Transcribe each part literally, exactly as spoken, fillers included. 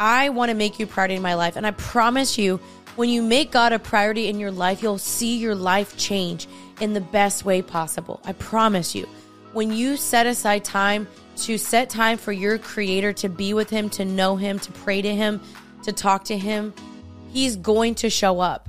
I want to make you a priority in my life. And I promise you, when you make God a priority in your life, you'll see your life change in the best way possible. I promise you. When you set aside time to set time for your Creator, to be with Him, to know Him, to pray to Him, to talk to Him, He's going to show up.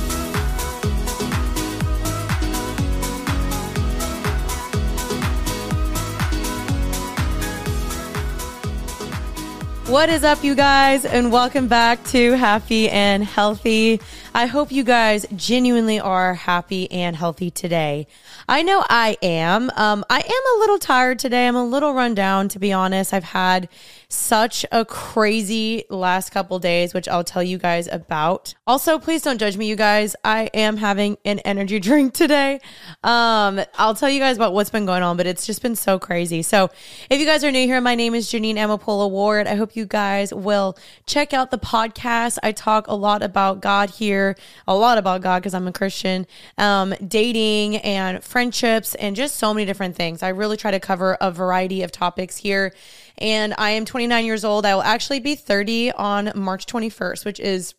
What is up, you guys, and welcome back to Happy and Healthy. I hope you guys genuinely are happy and healthy today. I know I am. Um, I am a little tired today. I'm a little run down, to be honest. I've had such a crazy last couple days, which I'll tell you guys about. Also, please don't judge me, you guys. I am having an energy drink today. Um, I'll tell you guys about what's been going on, but it's just been so crazy. So if you guys are new here, my name is Janine Amapola Ward. I hope you guys will check out the podcast. I talk a lot about God here, a lot about God because I'm a Christian, um, dating and friendships and just so many different things. I really try to cover a variety of topics here. And I am twenty-nine years old. I will actually be thirty on March twenty-first, which is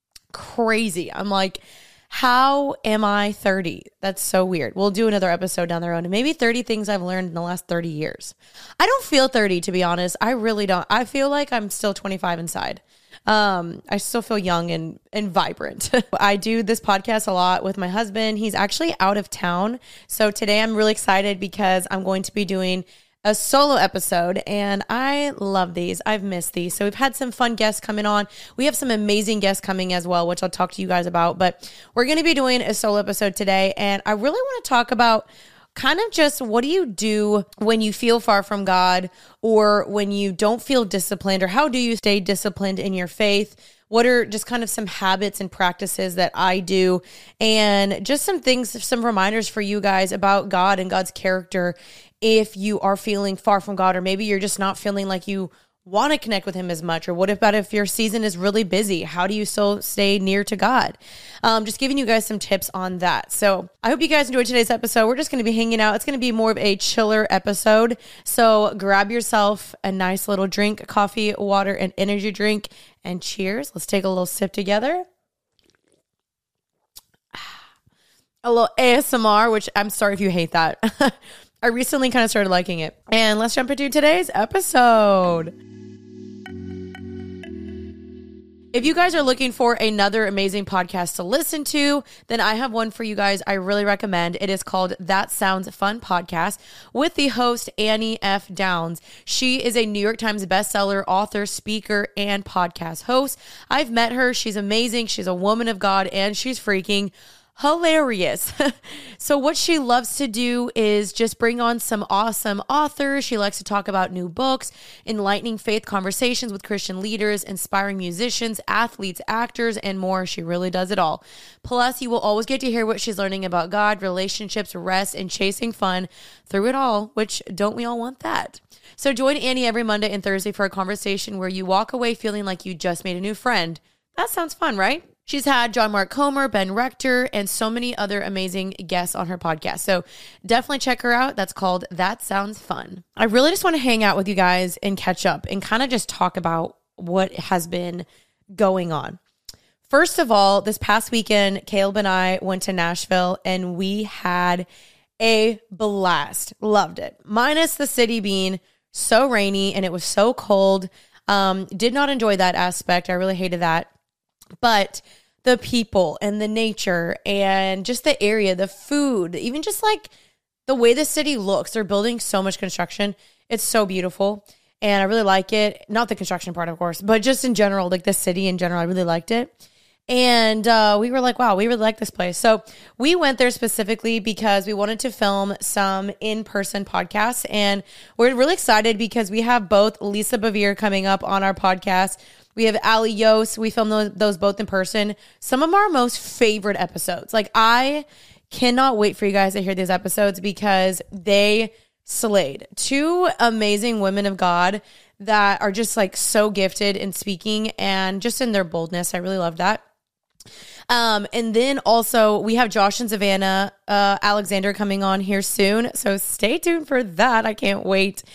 crazy. I'm like, how am I thirty? That's so weird. We'll do another episode down the road. And maybe thirty things I've learned in the last thirty years. I don't feel thirty, to be honest. I really don't. I feel like I'm still twenty-five inside. Um, I still feel young and, and vibrant. I do this podcast a lot with my husband. He's actually out of town. So today I'm really excited because I'm going to be doing a solo episode, and I love these. I've missed these. So we've had some fun guests coming on. We have some amazing guests coming as well, which I'll talk to you guys about, but we're going to be doing a solo episode today. And I really want to talk about kind of just what do you do when you feel far from God, or when you don't feel disciplined, or how do you stay disciplined in your faith? What are just kind of some habits and practices that I do, and just some things, some reminders for you guys about God and God's character if you are feeling far from God, or maybe you're just not feeling like you want to connect with Him as much. Or what about if your season is really busy? How do you still stay near to God? Um, just giving you guys some tips on that. So I hope you guys enjoyed today's episode. We're just going to be hanging out. It's going to be more of a chiller episode. So grab yourself a nice little drink, coffee, water, and energy drink, and cheers. Let's take a little sip together. A little A S M R, which I'm sorry if you hate that. I recently kind of started liking it. And let's jump into today's episode. If you guys are looking for another amazing podcast to listen to, then I have one for you guys I really recommend. It is called That Sounds Fun Podcast with the host Annie F. Downs. She is a New York Times bestseller, author, speaker, and podcast host. I've met her. She's amazing. She's a woman of God, and she's freaking hilarious. So what she loves to do is just bring on some awesome authors. She likes to talk about new books, enlightening faith conversations with Christian leaders, inspiring musicians, athletes, actors, and more. She really does it all. Plus, you will always get to hear what she's learning about God, relationships, rest, and chasing fun through it all, which don't we all want that? So join Annie every Monday and Thursday for a conversation where you walk away feeling like you just made a new friend. That sounds fun, right? She's had John Mark Comer, Ben Rector, and so many other amazing guests on her podcast. So definitely check her out. That's called That Sounds Fun. I really just want to hang out with you guys and catch up and kind of just talk about what has been going on. First of all, this past weekend, Caleb and I went to Nashville and we had a blast. Loved it. Minus the city being so rainy and it was so cold. Um, did not enjoy that aspect. I really hated that. But the people and the nature and just the area, the food, even just like the way the city looks, they're building so much construction. It's so beautiful. And I really like it. Not the construction part, of course, but just in general, like the city in general, I really liked it. And uh, we were like, wow, we really like this place. So we went there specifically because we wanted to film some in-person podcasts. And we're really excited because we have both Lisa Bevere coming up on our podcast. We have Ali Yost. We filmed those, those both in person. Some of our most favorite episodes. Like, I cannot wait for you guys to hear these episodes because they slayed. Two amazing women of God that are just like so gifted in speaking and just in their boldness. I really love that. Um, and then also we have Josh and Savannah uh, Alexander coming on here soon. So stay tuned for that. I can't wait.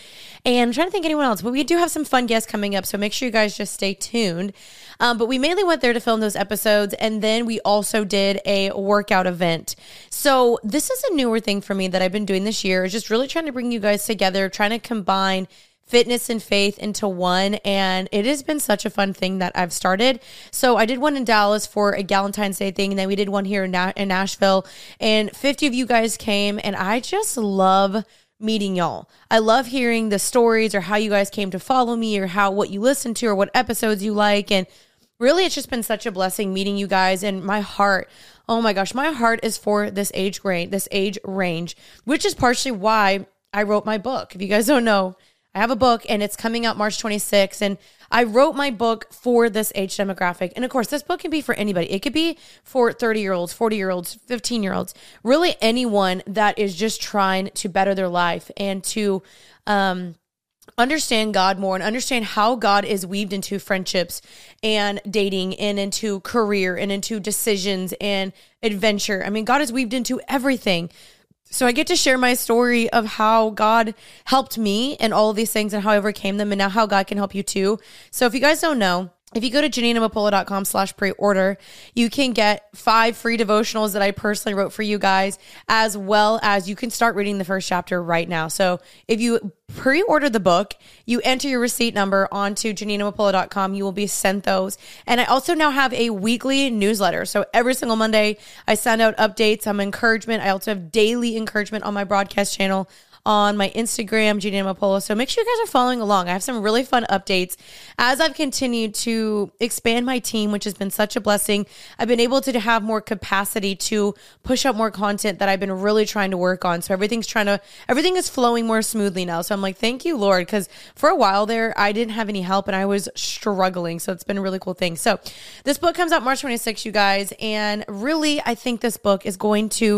And I'm trying to think anyone else, but we do have some fun guests coming up. So make sure you guys just stay tuned. Um, but we mainly went there to film those episodes. And then we also did a workout event. So this is a newer thing for me that I've been doing this year, is just really trying to bring you guys together, trying to combine fitness and faith into one. And it has been such a fun thing that I've started. So I did one in Dallas for a Galentine's Day thing. And then we did one here in, Na- in Nashville. And fifty of you guys came. And I just love meeting y'all. I love hearing the stories or how you guys came to follow me or how what you listen to or what episodes you like. And really, it's just been such a blessing meeting you guys. And my heart, oh my gosh, my heart is for this age grade, this age range, which is partially why I wrote my book. If you guys don't know, I have a book and it's coming out March twenty-sixth. And I wrote my book for this age demographic. And of course, this book can be for anybody. It could be for thirty year olds, forty year olds, fifteen year olds, really anyone that is just trying to better their life and to um, understand God more and understand how God is weaved into friendships and dating and into career and into decisions and adventure. I mean, God is weaved into everything. So I get to share my story of how God helped me and all of these things and how I overcame them, and now how God can help you too. So if you guys don't know, if you go to janinamopola.com slash pre-order, you can get five free devotionals that I personally wrote for you guys, as well as you can start reading the first chapter right now. So if you pre-order the book, you enter your receipt number onto janinamopola dot com, you will be sent those. And I also now have a weekly newsletter. So every single Monday, I send out updates, some encouragement. I also have daily encouragement on my broadcast channel on my Instagram, Janina Mopola. So make sure you guys are following along. I have some really fun updates as I've continued to expand my team, which has been such a blessing. I've been able to have more capacity to push out more content that I've been really trying to work on. So everything's trying to, everything is flowing more smoothly now. So I'm like, thank you, Lord. Because for a while there, I didn't have any help and I was struggling. So it's been a really cool thing. So this book comes out March twenty-sixth, you guys. And really, I think this book is going to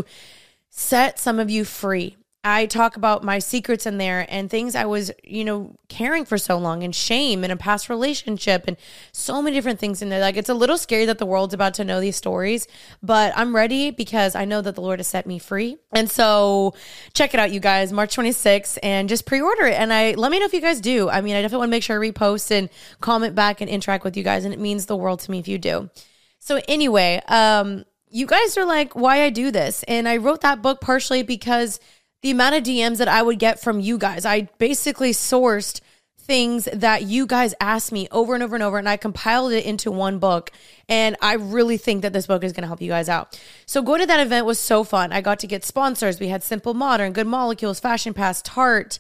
set some of you free. I talk about my secrets in there and things I was, you know, carrying for so long, and shame in a past relationship and so many different things in there. Like, it's a little scary that the world's about to know these stories, but I'm ready because I know that the Lord has set me free. And so check it out, you guys, March twenty-sixth, and just pre-order it. And I let me know if you guys do. I mean, I definitely want to make sure I repost and comment back and interact with you guys. And it means the world to me if you do. So anyway, um, you guys are like, why I do this. And I wrote that book partially because the amount of D Ms that I would get from you guys, I basically sourced things that you guys asked me over and over and over, and I compiled it into one book. And I really think that this book is going to help you guys out. So going to that event was so fun. I got to get sponsors. We had Simple Modern, Good Molecules, Fashion Pass, Tarte.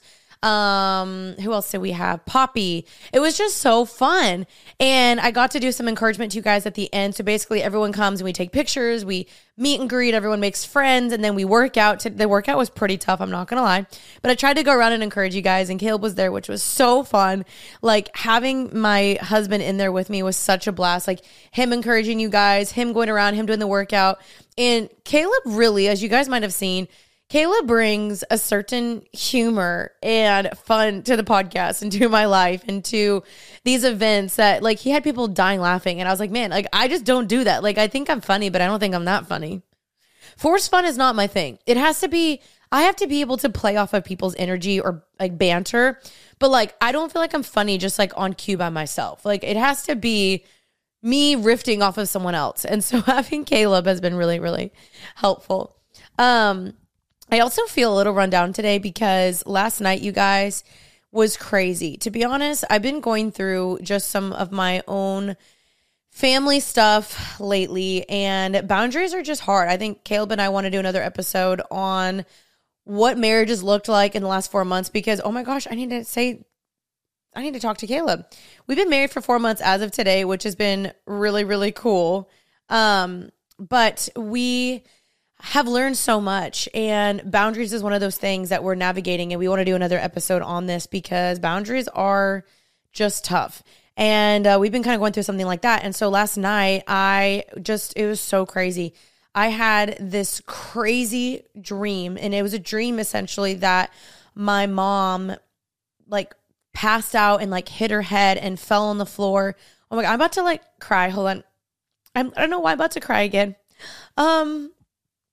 Um, who else did we have? Poppy. It was just so fun. And I got to do some encouragement to you guys at the end. So basically everyone comes and we take pictures, we meet and greet, everyone makes friends, and then we work out. The workout was pretty tough, I'm not going to lie. But I tried to go around and encourage you guys, and Caleb was there, which was so fun. Like, having my husband in there with me was such a blast. Like, him encouraging you guys, him going around, him doing the workout. And Caleb really, as you guys might have seen, Caleb brings a certain humor and fun to the podcast and to my life and to these events that, like, he had people dying laughing. And I was like, man, like, I just don't do that. Like, I think I'm funny, but I don't think I'm that funny. Forced fun is not my thing. It has to be, I have to be able to play off of people's energy or like banter. But like, I don't feel like I'm funny just like on cue by myself. Like, it has to be me riffing off of someone else. And so having Caleb has been really, really helpful. Um, I also feel a little run down today because last night, you guys, was crazy. To be honest, I've been going through just some of my own family stuff lately, and boundaries are just hard. I think Caleb and I want to do another episode on what marriages looked like in the last four months because, oh my gosh, I need to say, I need to talk to Caleb. We've been married for four months as of today, which has been really, really cool. Um, but we have learned so much, and boundaries is one of those things that we're navigating, and we want to do another episode on this because boundaries are just tough. And uh, we've been kind of going through something like that. And so last night, I just, it was so crazy. I had this crazy dream, and it was a dream essentially that my mom like passed out and like hit her head and fell on the floor. Oh my God, I'm about to like cry. Hold on. I'm, I don't know why I'm about to cry again. Um,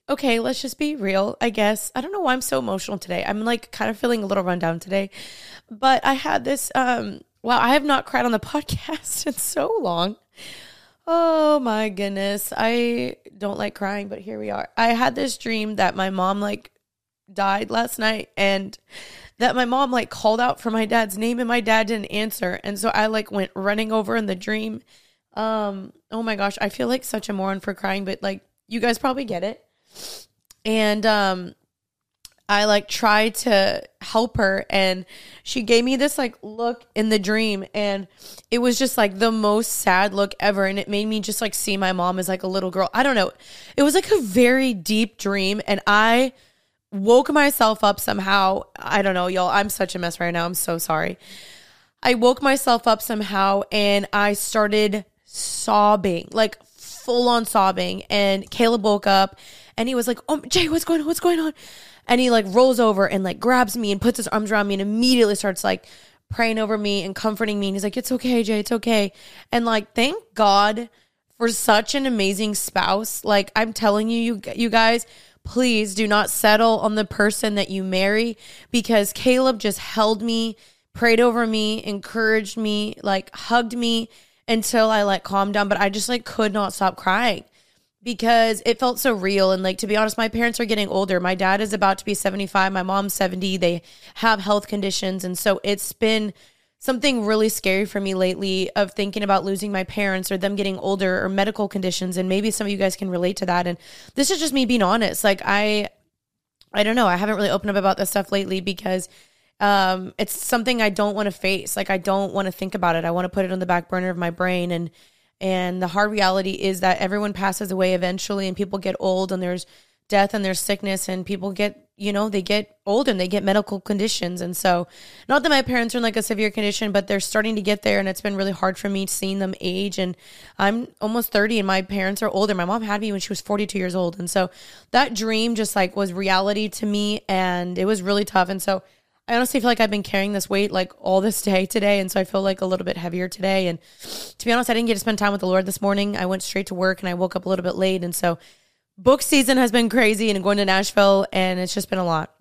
okay, let's just be real, I guess. I don't know why I'm so emotional today. I'm like kind of feeling a little run down today. But I had this, um, wow, I have not cried on the podcast in so long. Oh my goodness. I don't like crying, but here we are. I had this dream that my mom like died last night and that my mom like called out for my dad's name and my dad didn't answer. And so I like went running over in the dream. Um, oh my gosh, I feel like such a moron for crying, but like you guys probably get it. And um I like tried to help her and she gave me this like look in the dream and it was just like the most sad look ever. And it made me just like see my mom as like a little girl. I don't know. It was like a very deep dream and I woke myself up somehow. I don't know, y'all. I'm such a mess right now. I'm so sorry. I woke myself up somehow and I started sobbing, like full on sobbing. And Caleb woke up and he was like, oh, Jay, what's going on? What's going on? And he like rolls over and like grabs me and puts his arms around me and immediately starts like praying over me and comforting me. And he's like, it's okay, Jay, it's okay. And like, thank God for such an amazing spouse. Like I'm telling you, you, you guys, please do not settle on the person that you marry because Caleb just held me, prayed over me, encouraged me, like hugged me until I like calmed down. But I just like could not stop crying because it felt so real. And like, to be honest, my parents are getting older. My dad is about to be seventy-five. My mom's seventy. They have health conditions. And so it's been something really scary for me lately of thinking about losing my parents or them getting older or medical conditions. And maybe some of you guys can relate to that. And this is just me being honest. Like I, I don't know. I haven't really opened up about this stuff lately because um, it's something I don't want to face. Like I don't want to think about it. I want to put it on the back burner of my brain. And And the hard reality is that everyone passes away eventually and people get old and there's death and there's sickness and people get, you know, they get old and they get medical conditions. And so not that my parents are in like a severe condition, but they're starting to get there. And it's been really hard for me seeing them age. And I'm almost thirty and my parents are older. My mom had me when she was forty-two years old. And so that dream just like was reality to me and it was really tough. And so I honestly feel like I've been carrying this weight like all this day today. And so I feel like a little bit heavier today. And to be honest, I didn't get to spend time with the Lord this morning. I went straight to work and I woke up a little bit late. And so book season has been crazy and going to Nashville and it's just been a lot.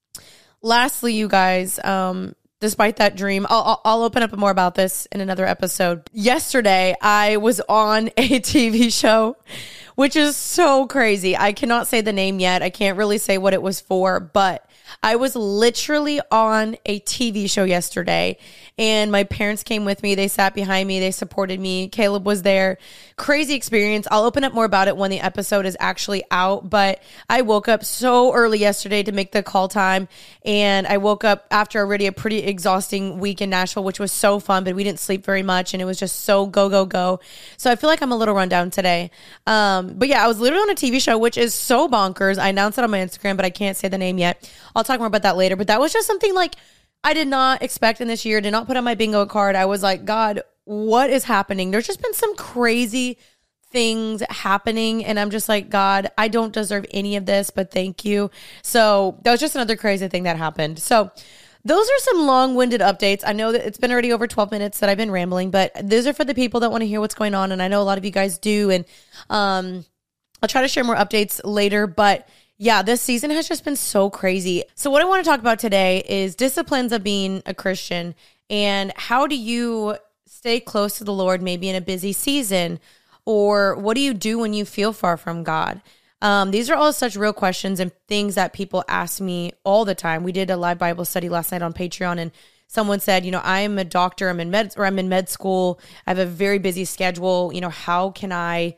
Lastly, you guys, um, despite that dream, I'll, I'll open up more about this in another episode. Yesterday, I was on a T V show, which is so crazy. I cannot say the name yet. I can't really say what it was for, but I was literally on a T V show yesterday and my parents came with me. They sat behind me. They supported me. Caleb was there. Crazy experience. I'll open up more about it when the episode is actually out, but I woke up so early yesterday to make the call time and I woke up after already a pretty exhausting week in Nashville, which was so fun, but we didn't sleep very much and it was just so go, go, go. So I feel like I'm a little run down today. Um, but yeah, I was literally on a T V show, which is so bonkers. I announced it on my Instagram, but I can't say the name yet. I'll talk more about that later, but that was just something like I did not expect in this year, did not put on my bingo card. I was like, God, what is happening? There's just been some crazy things happening. And I'm just like, God, I don't deserve any of this, but thank you. So that was just another crazy thing that happened. So those are some long-winded updates. I know that it's been already over twelve minutes that I've been rambling, but those are for the people that want to hear what's going on. And I know a lot of you guys do. And um, I'll try to share more updates later, but yeah, this season has just been so crazy. So what I want to talk about today is disciplines of being a Christian and how do you stay close to the Lord maybe in a busy season, or what do you do when you feel far from God? Um, these are all such real questions and things that people ask me all the time. We did a live Bible study last night on Patreon and someone said, you know, I'm a doctor, I'm in med or I'm in med school. I have a very busy schedule. You know, how can I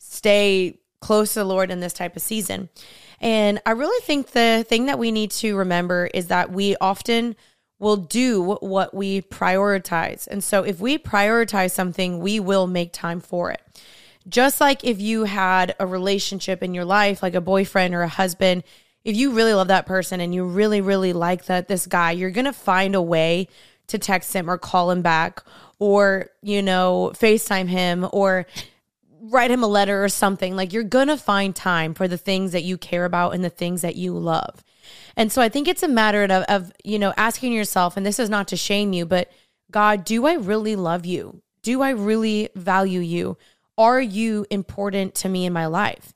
stay close to the Lord in this type of season? And I really think the thing that we need to remember is that we often will do what we prioritize. And so if we prioritize something, we will make time for it. Just like if you had a relationship in your life, like a boyfriend or a husband, if you really love that person and you really, really like that this guy, you're going to find a way to text him or call him back or, you know, FaceTime him or write him a letter or something. Like you're going to find time for the things that you care about and the things that you love. And so I think it's a matter of, of, you know, asking yourself, and this is not to shame you, but God, do I really love you? Do I really value you? Are you important to me in my life?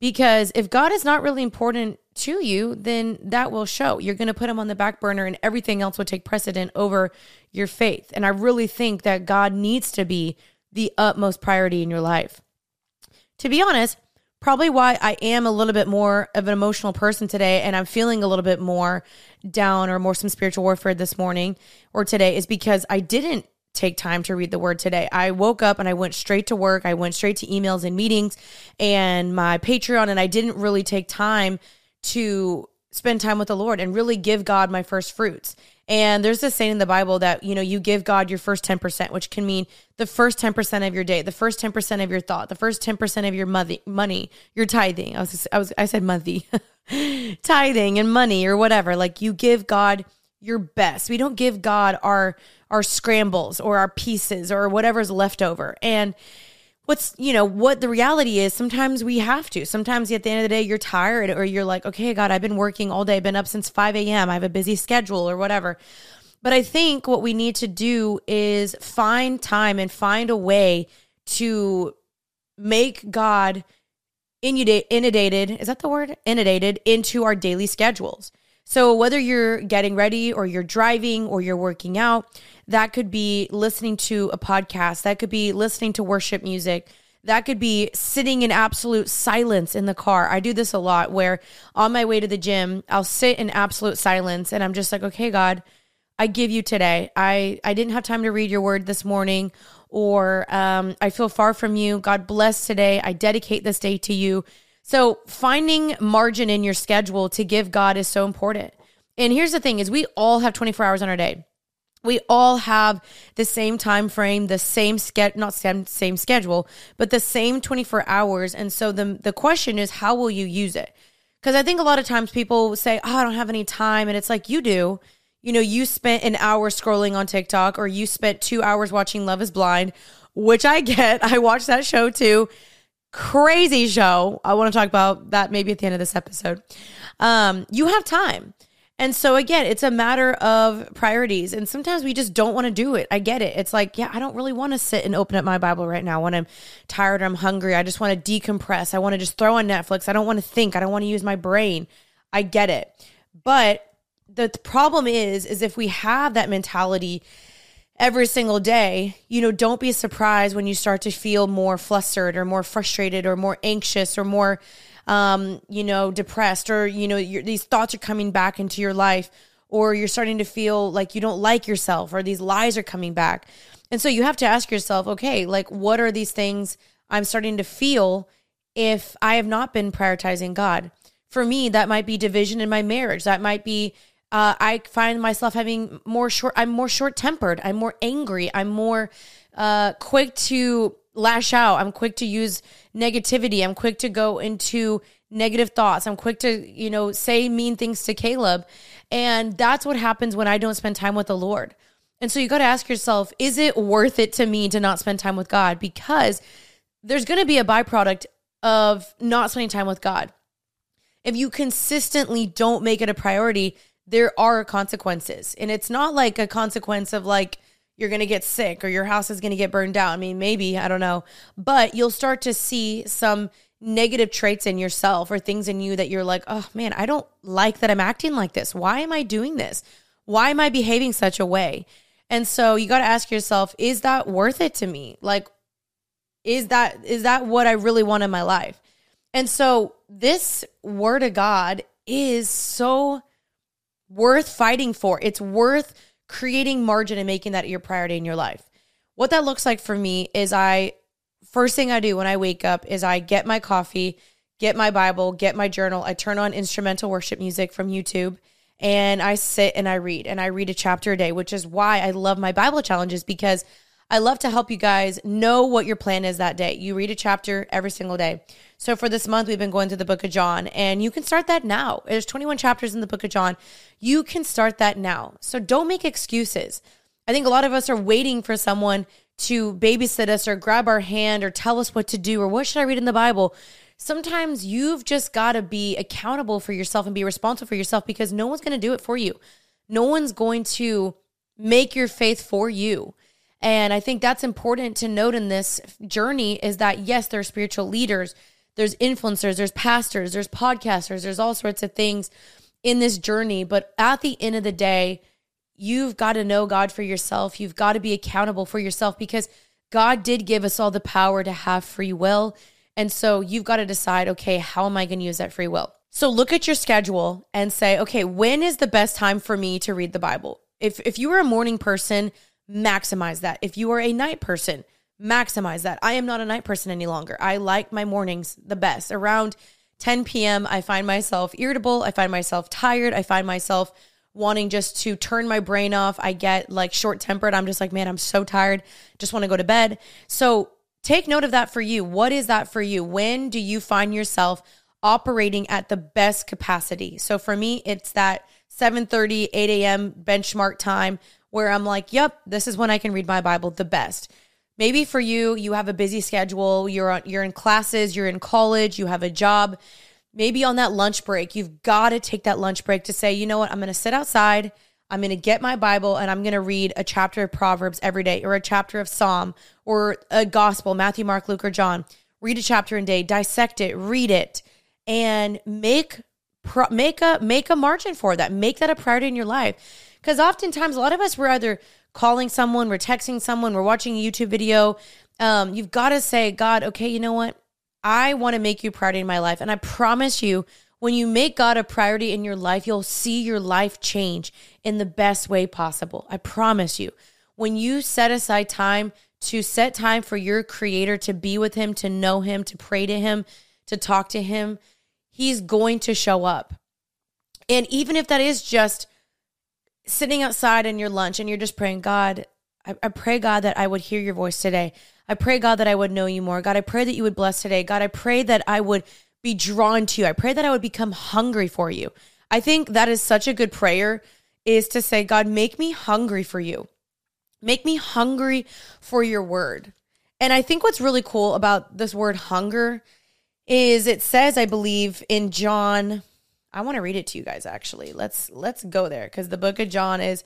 Because if God is not really important to you, then that will show. You're going to put him on the back burner and everything else will take precedent over your faith. And I really think that God needs to be the utmost priority in your life. To be honest, probably why I am a little bit more of an emotional person today and I'm feeling a little bit more down or more some spiritual warfare this morning or today is because I didn't take time to read the word today. I woke up and I went straight to work. I went straight to emails and meetings and my Patreon, and I didn't really take time to spend time with the Lord and really give God my first fruits. And there's this saying in the Bible that, you know, you give God your first ten percent, which can mean the first ten percent of your day, the first ten percent of your thought, the first ten percent of your money, money, your tithing. I was, I was, I said money, tithing and money or whatever. Like you give God your best. We don't give God our, our scrambles or our pieces or whatever's left over. And what's, you know, what the reality is, sometimes we have to. Sometimes at the end of the day, you're tired or you're like, okay, God, I've been working all day. I've been up since five a.m. I have a busy schedule or whatever. But I think what we need to do is find time and find a way to make God inundated, is that the word? Inundated into our daily schedules. So whether you're getting ready or you're driving or you're working out, that could be listening to a podcast. That could be listening to worship music. That could be sitting in absolute silence in the car. I do this a lot where on my way to the gym, I'll sit in absolute silence and I'm just like, okay, God, I give you today. I, I didn't have time to read your word this morning, or um, I feel far from you. God bless today. I dedicate this day to you. So finding margin in your schedule to give God is so important. And here's the thing is we all have twenty-four hours on our day. We all have the same time frame, the same ske- not same, same schedule, but the same twenty-four hours. And so the, the question is, how will you use it? Because I think a lot of times people say, oh, I don't have any time. And it's like, you do. You know, you spent an hour scrolling on TikTok, or you spent two hours watching Love is Blind, which I get. I watched that show too. Crazy show. I want to talk about that maybe at the end of this episode. Um, you have time. And so again, it's a matter of priorities. And sometimes we just don't want to do it. I get it. It's like, yeah, I don't really want to sit and open up my Bible right now when I'm tired or I'm hungry. I just want to decompress. I want to just throw on Netflix. I don't want to think. I don't want to use my brain. I get it. But the problem is, is if we have that mentality every single day, you know, don't be surprised when you start to feel more flustered or more frustrated or more anxious or more, um, you know, depressed, or, you know, you're, these thoughts are coming back into your life, or you're starting to feel like you don't like yourself, or these lies are coming back. And so you have to ask yourself, okay, like, what are these things I'm starting to feel if I have not been prioritizing God? For me, that might be division in my marriage. That might be Uh, I find myself having more short, I'm more short-tempered. I'm more angry. I'm more uh, quick to lash out. I'm quick to use negativity. I'm quick to go into negative thoughts. I'm quick to, you know, say mean things to Caleb. And that's what happens when I don't spend time with the Lord. And so you got to ask yourself, is it worth it to me to not spend time with God? Because there's going to be a byproduct of not spending time with God. If you consistently don't make it a priority, there are consequences. And it's not like a consequence of like, you're going to get sick or your house is going to get burned down. I mean, maybe, I don't know. But you'll start to see some negative traits in yourself or things in you that you're like, oh man, I don't like that I'm acting like this. Why am I doing this? Why am I behaving such a way? And so you got to ask yourself, is that worth it to me? Like, is that is that what I really want in my life? And so this word of God is so worth fighting for. It's worth creating margin and making that your priority in your life. What that looks like for me is I, first thing I do when I wake up is I get my coffee, get my Bible, get my journal. I turn on instrumental worship music from YouTube and I sit and I read and I read a chapter a day, which is why I love my Bible challenges, because I love to help you guys know what your plan is that day. You read a chapter every single day. So for this month, we've been going through the book of John, and you can start that now. There's twenty-one chapters in the book of John. You can start that now. So don't make excuses. I think a lot of us are waiting for someone to babysit us or grab our hand or tell us what to do or what should I read in the Bible. Sometimes you've just got to be accountable for yourself and be responsible for yourself, because no one's going to do it for you. No one's going to make your faith for you. And I think that's important to note in this journey is that, yes, there are spiritual leaders. there's influencers, there's pastors, there's podcasters, there's all sorts of things in this journey. But at the end of the day, you've got to know God for yourself. You've got to be accountable for yourself, because God did give us all the power to have free will. And so you've got to decide, okay, how am I going to use that free will? So look at your schedule and say, okay, when is the best time for me to read the Bible? If if you are a morning person, maximize that. If you are a night person, maximize that. I am not a night person any longer. I like my mornings the best. Around ten p.m., I find myself irritable. I find myself tired. I find myself wanting just to turn my brain off. I get like short-tempered. I'm just like, man, I'm so tired. Just want to go to bed. So take note of that for you. What is that for you? When do you find yourself operating at the best capacity? So for me, it's that seven thirty, eight a.m. benchmark time where I'm like, yep, this is when I can read my Bible the best. Maybe for you, you have a busy schedule. You're on, you're in classes, you're in college, you have a job. Maybe on that lunch break, you've got to take that lunch break to say, you know what, I'm going to sit outside, I'm going to get my Bible, and I'm going to read a chapter of Proverbs every day, or a chapter of Psalm, or a gospel, Matthew, Mark, Luke, or John. Read a chapter a day, dissect it, read it, and make pro- make a make a margin for that. Make that a priority in your life. Because oftentimes, a lot of us, we're either calling someone, we're texting someone, we're watching a YouTube video. Um, you've got to say, God, okay, you know what? I want to make you a priority in my life. And I promise you, when you make God a priority in your life, you'll see your life change in the best way possible. I promise you. When you set aside time to set time for your Creator, to be with Him, to know Him, to pray to Him, to talk to Him, He's going to show up. And even if that is just sitting outside in your lunch and you're just praying, God, I, I pray, God, that I would hear your voice today. I pray, God, that I would know you more. God, I pray that you would bless today. God, I pray that I would be drawn to you. I pray that I would become hungry for you. I think that is such a good prayer, is to say, God, make me hungry for you. Make me hungry for your word. And I think what's really cool about this word hunger is it says, I believe in John, I want to read it to you guys, actually. Let's let's go there, because the book of John is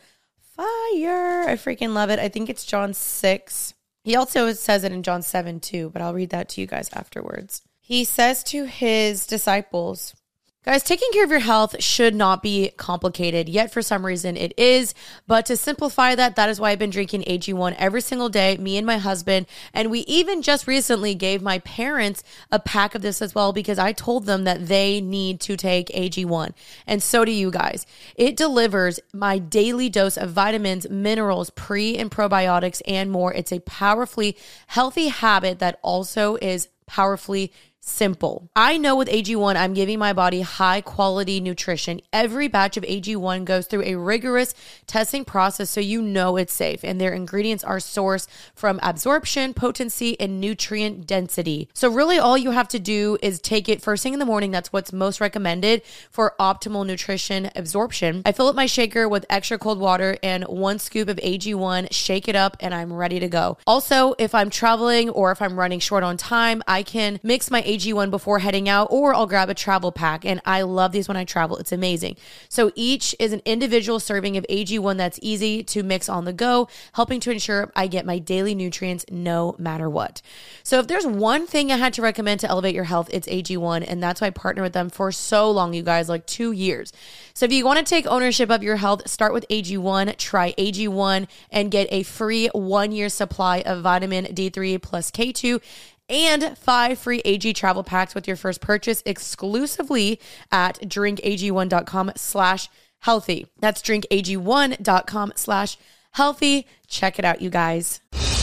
fire. I freaking love it. I think it's John six. He also says it in John seven too, but I'll read that to you guys afterwards. He says to his disciples, guys, taking care of your health should not be complicated, yet for some reason it is. But to simplify that, that is why I've been drinking A G one every single day, me and my husband. And we even just recently gave my parents a pack of this as well, because I told them that they need to take A G one. And so do you guys. It delivers my daily dose of vitamins, minerals, pre and probiotics, and more. It's a powerfully healthy habit that also is powerfully simple. I know with A G one, I'm giving my body high quality nutrition. Every batch of A G one goes through a rigorous testing process, so you know it's safe, and their ingredients are sourced from absorption, potency, and nutrient density. So really all you have to do is take it first thing in the morning. That's what's most recommended for optimal nutrition absorption. I fill up my shaker with extra cold water and one scoop of A G one, shake it up, and I'm ready to go. Also, if I'm traveling or if I'm running short on time, I can mix my A G one before heading out, or I'll grab a travel pack. And I love these when I travel. It's amazing. So each is an individual serving of A G one that's easy to mix on the go, helping to ensure I get my daily nutrients no matter what. So if there's one thing I had to recommend to elevate your health, it's A G one. And that's why I partnered with them for so long, you guys, like two years. So if you want to take ownership of your health, start with A G one, try A G one, and get a free one year supply of vitamin D three plus K two and five free A G travel packs with your first purchase exclusively at drinkag1.com slash healthy. That's drinkag1.com slash healthy. Check it out, you guys.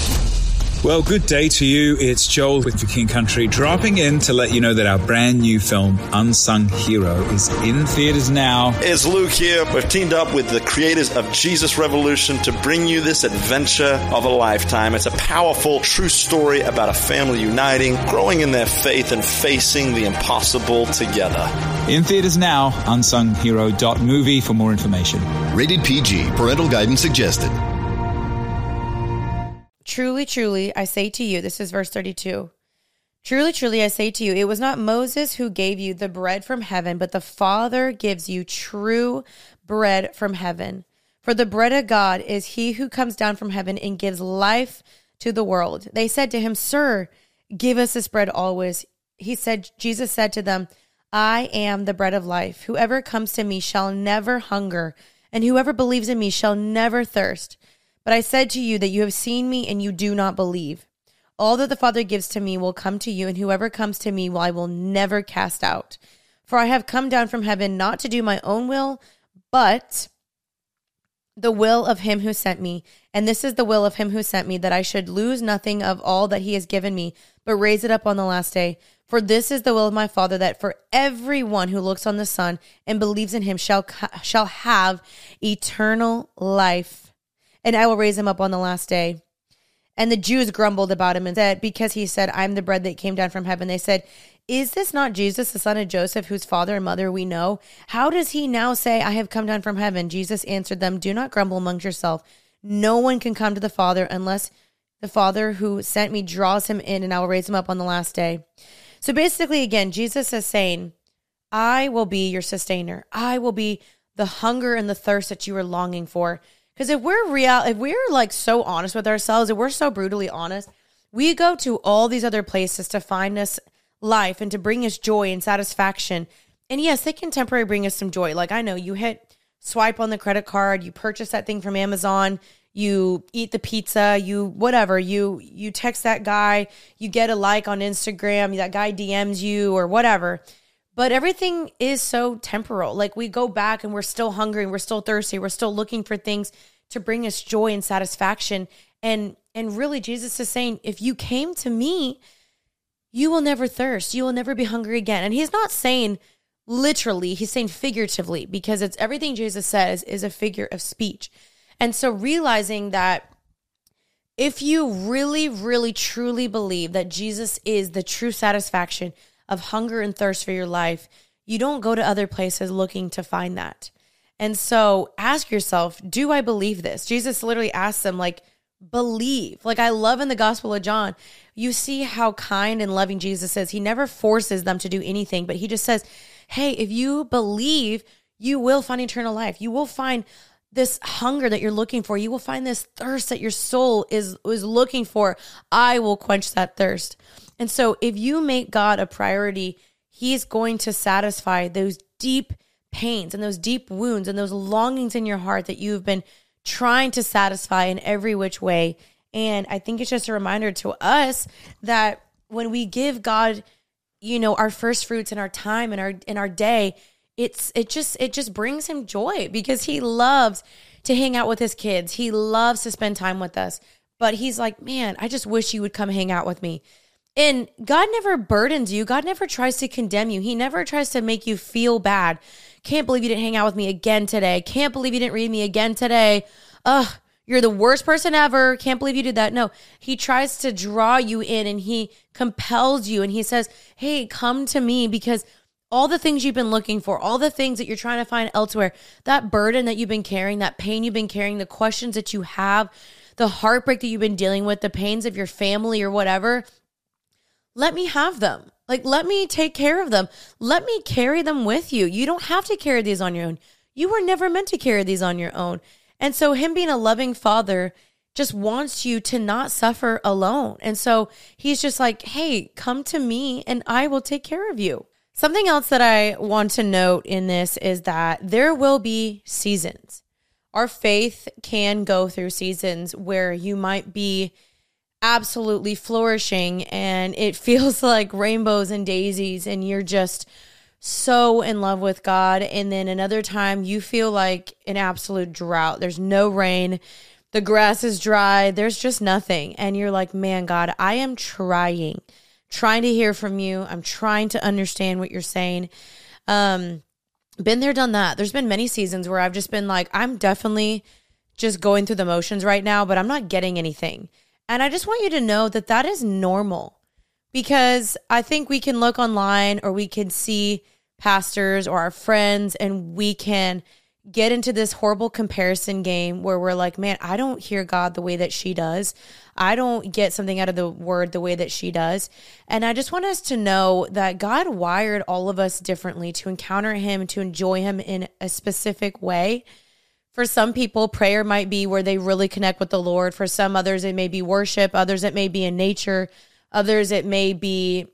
Well, good day to you. It's Joel with The King Country, dropping in to let you know that our brand new film, Unsung Hero, is in theaters now. It's Luke here. We've teamed up with the creators of Jesus Revolution to bring you this adventure of a lifetime. It's a powerful, true story about a family uniting, growing in their faith, and facing the impossible together. In theaters now, unsung hero dot movie for more information. Rated P G. Parental guidance suggested. Truly, truly, I say to you, this is verse thirty-two. Truly, truly, I say to you, it was not Moses who gave you the bread from heaven, but the Father gives you true bread from heaven. For the bread of God is he who comes down from heaven and gives life to the world. They said to him, Sir, give us this bread always. he said, Jesus said to them, I am the bread of life. Whoever comes to me shall never hunger, and whoever believes in me shall never thirst. But I said to you that you have seen me and you do not believe. All that the Father gives to me will come to you, and whoever comes to me I will never cast out. For I have come down from heaven not to do my own will, but the will of him who sent me. And this is the will of him who sent me, that I should lose nothing of all that he has given me, but raise it up on the last day. For this is the will of my Father, that for everyone who looks on the Son and believes in him shall shall have eternal life. And I will raise him up on the last day. And the Jews grumbled about him and said, because he said, I'm the bread that came down from heaven. They said, is this not Jesus, the son of Joseph, whose father and mother we know? How does he now say, I have come down from heaven? Jesus answered them, do not grumble amongst yourself. No one can come to the Father unless the Father who sent me draws him in, and I will raise him up on the last day. So basically, again, Jesus is saying, I will be your sustainer. I will be the hunger and the thirst that you are longing for. Because if we're real, if we're like so honest with ourselves, if we're so brutally honest, we go to all these other places to find us life and to bring us joy and satisfaction. And yes, they can temporarily bring us some joy. Like I know you hit swipe on the credit card, you purchase that thing from Amazon, you eat the pizza, you whatever, you you text that guy, you get a like on Instagram, that guy D Ms you or whatever. But everything is so temporal. Like we go back and we're still hungry, and we're still thirsty, we're still looking for things to bring us joy and satisfaction. And and really Jesus is saying, if you came to me, you will never thirst. You will never be hungry again. And he's not saying literally, he's saying figuratively, because it's everything Jesus says is a figure of speech. And so realizing that if you really, really, truly believe that Jesus is the true satisfaction of hunger and thirst for your life, you don't go to other places looking to find that. And so ask yourself, do I believe this? Jesus literally asks them, like, believe. Like I love in the Gospel of John, you see how kind and loving Jesus is. He never forces them to do anything, but he just says, hey, if you believe, you will find eternal life. You will find this hunger that you're looking for. You will find this thirst that your soul is, is looking for. I will quench that thirst. And so if you make God a priority, he's going to satisfy those deep pains and those deep wounds and those longings in your heart that you've been trying to satisfy in every which way. And I think it's just a reminder to us that when we give God, you know, our first fruits and our time and our in our day, it's it just it just brings him joy, because he loves to hang out with his kids. He loves to spend time with us. But he's like, man, I just wish you would come hang out with me. And God never burdens you. God never tries to condemn you. He never tries to make you feel bad. Can't believe you didn't hang out with me again today. Can't believe you didn't read me again today. Ugh, you're the worst person ever. Can't believe you did that. No, he tries to draw you in, and he compels you, and he says, hey, come to me, because all the things you've been looking for, all the things that you're trying to find elsewhere, that burden that you've been carrying, that pain you've been carrying, the questions that you have, the heartbreak that you've been dealing with, the pains of your family or whatever, let me have them. Like, let me take care of them. Let me carry them with you. You don't have to carry these on your own. You were never meant to carry these on your own. And so him being a loving father just wants you to not suffer alone. And so he's just like, hey, come to me and I will take care of you. Something else that I want to note in this is that there will be seasons. Our faith can go through seasons where you might be absolutely flourishing and it feels like rainbows and daisies and you're just so in love with God. And then another time you feel like an absolute drought. There's no rain. The grass is dry. There's just nothing. And you're like, man, God, I am trying, trying to hear from you. I'm trying to understand what you're saying. Um, been there, done that. There's been many seasons where I've just been like, I'm definitely just going through the motions right now, but I'm not getting anything. And I just want you to know that that is normal, because I think we can look online or we can see pastors or our friends and we can get into this horrible comparison game where we're like, man, I don't hear God the way that she does. I don't get something out of the word the way that she does. And I just want us to know that God wired all of us differently to encounter him, to enjoy him in a specific way. For some people, prayer might be where they really connect with the Lord. For some others, it may be worship. Others, it may be in nature. Others, it may be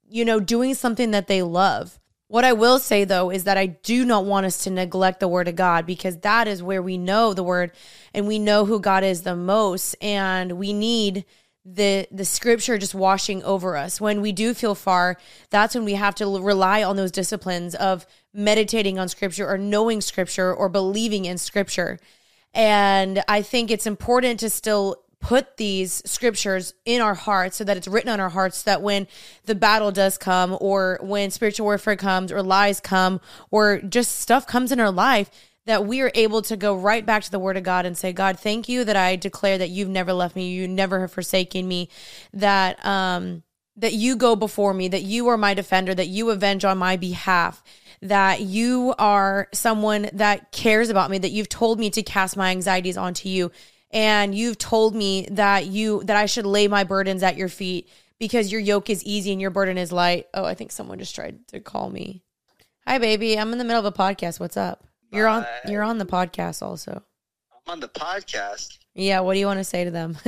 you know, doing something that they love. What I will say, though, is that I do not want us to neglect the word of God, because that is where we know the word and we know who God is the most. And we need the the scripture just washing over us. When we do feel far, that's when we have to rely on those disciplines of meditating on scripture or knowing scripture or believing in scripture. And I think it's important to still put these scriptures in our hearts so that it's written on our hearts, so that when the battle does come, or when spiritual warfare comes, or lies come, or just stuff comes in our life, that we are able to go right back to the word of God and say, God, thank you that I declare that you've never left me. You never have forsaken me, that, um, that you go before me, that you are my defender, that you avenge on my behalf, that you are someone that cares about me, that you've told me to cast my anxieties onto you. And you've told me that you, that I should lay my burdens at your feet because your yoke is easy and your burden is light. Oh, I think someone just tried to call me. Hi, baby. I'm in the middle of a podcast. What's up? You're on, you're on the podcast also. I'm on the podcast. Yeah. What do you want to say to them?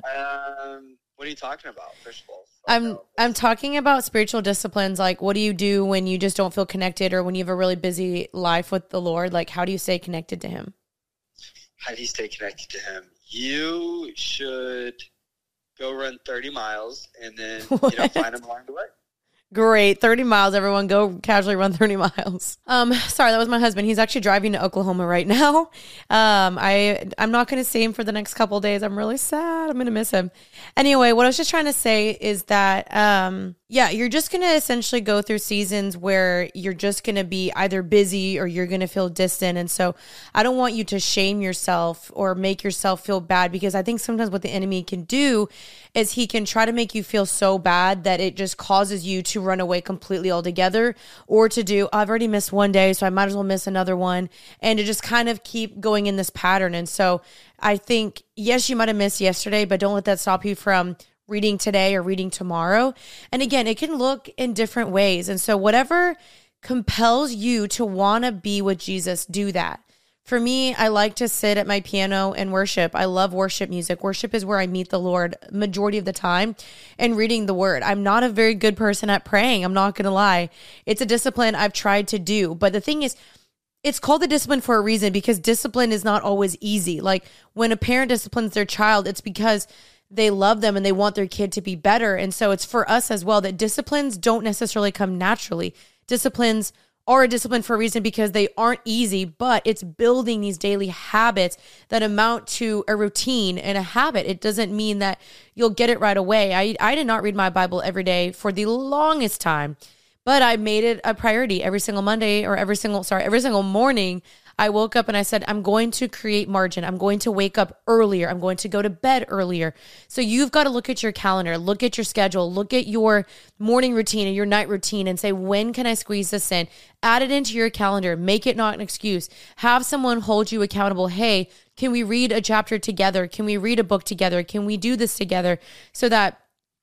um, what are you talking about? First of all, I'm, I'm talking about spiritual disciplines. Like, what do you do when you just don't feel connected, or when you have a really busy life with the Lord? Like, how do you stay connected to him? How do you stay connected to him? You should go run thirty miles and then, you know, find him along the way. Great. thirty miles, everyone. Go casually run thirty miles. Um, sorry, that was my husband. He's actually driving to Oklahoma right now. Um, I, I'm not going to see him for the next couple of days. I'm really sad. I'm going to miss him. Anyway, what I was just trying to say is that, um, yeah, you're just going to essentially go through seasons where you're just going to be either busy or you're going to feel distant. And so I don't want you to shame yourself or make yourself feel bad, because I think sometimes what the enemy can do is he can try to make you feel so bad that it just causes you to run away completely altogether, or to do, I've already missed one day, so I might as well miss another one, and to just kind of keep going in this pattern. And so I think, yes, you might have missed yesterday, but don't let that stop you from reading today or reading tomorrow. And again, it can look in different ways. And so whatever compels you to want to be with Jesus, do that. For me, I like to sit at my piano and worship. I love worship music. Worship is where I meet the Lord majority of the time, and reading the word. I'm not a very good person at praying. I'm not going to lie. It's a discipline I've tried to do. But the thing is, it's called the discipline for a reason, because discipline is not always easy. Like when a parent disciplines their child, it's because they love them and they want their kid to be better. And so it's for us as well that disciplines don't necessarily come naturally. Disciplines are a discipline for a reason, because they aren't easy, but it's building these daily habits that amount to a routine and a habit. It doesn't mean that you'll get it right away. I, I did not read my Bible every day for the longest time, but I made it a priority every single Monday or every single, sorry, every single morning. I woke up and I said, I'm going to create margin. I'm going to wake up earlier. I'm going to go to bed earlier. So you've got to look at your calendar, look at your schedule, look at your morning routine and your night routine and say, when can I squeeze this in? Add it into your calendar. Make it not an excuse. Have someone hold you accountable. Hey, can we read a chapter together? Can we read a book together? Can we do this together? So that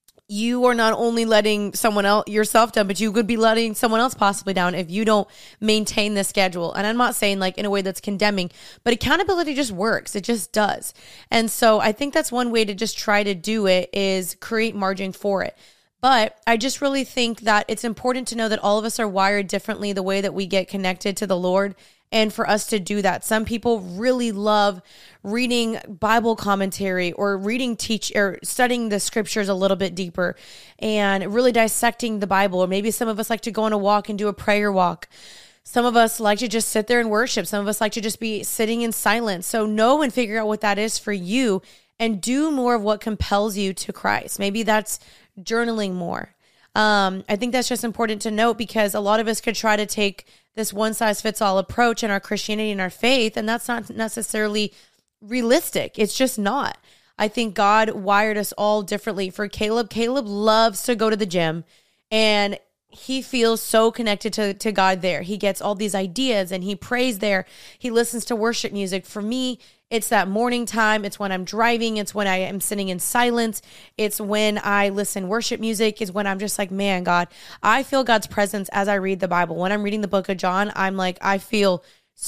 you are not only letting someone else, yourself down, but you could be letting someone else possibly down if you don't maintain the schedule. And I'm not saying like in a way that's condemning, but accountability just works. It just does. And so I think that's one way to just try to do it, is create margin for it. But I just really think that it's important to know that all of us are wired differently, the way that we get connected to the Lord. And for us to do that, some people really love reading Bible commentary or reading teach or studying the scriptures a little bit deeper and really dissecting the Bible. Or maybe some of us like to go on a walk and do a prayer walk. Some of us like to just sit there and worship. Some of us like to just be sitting in silence. So know and figure out what that is for you and do more of what compels you to Christ. Maybe that's journaling more. Um, I think that's just important to note, because a lot of us could try to take this one size fits all approach in our Christianity and our faith, and that's not necessarily realistic. It's just not. I think God wired us all differently. For Caleb, Caleb loves to go to the gym, and he feels so connected to, to God there. He gets all these ideas and he prays there. He listens to worship music. For me, it's that morning time. It's when I'm driving. It's when I am sitting in silence. It's when I listen worship music, is when I'm just like, man, God, I feel God's presence as I read the Bible. When I'm reading the book of John, I'm like, I feel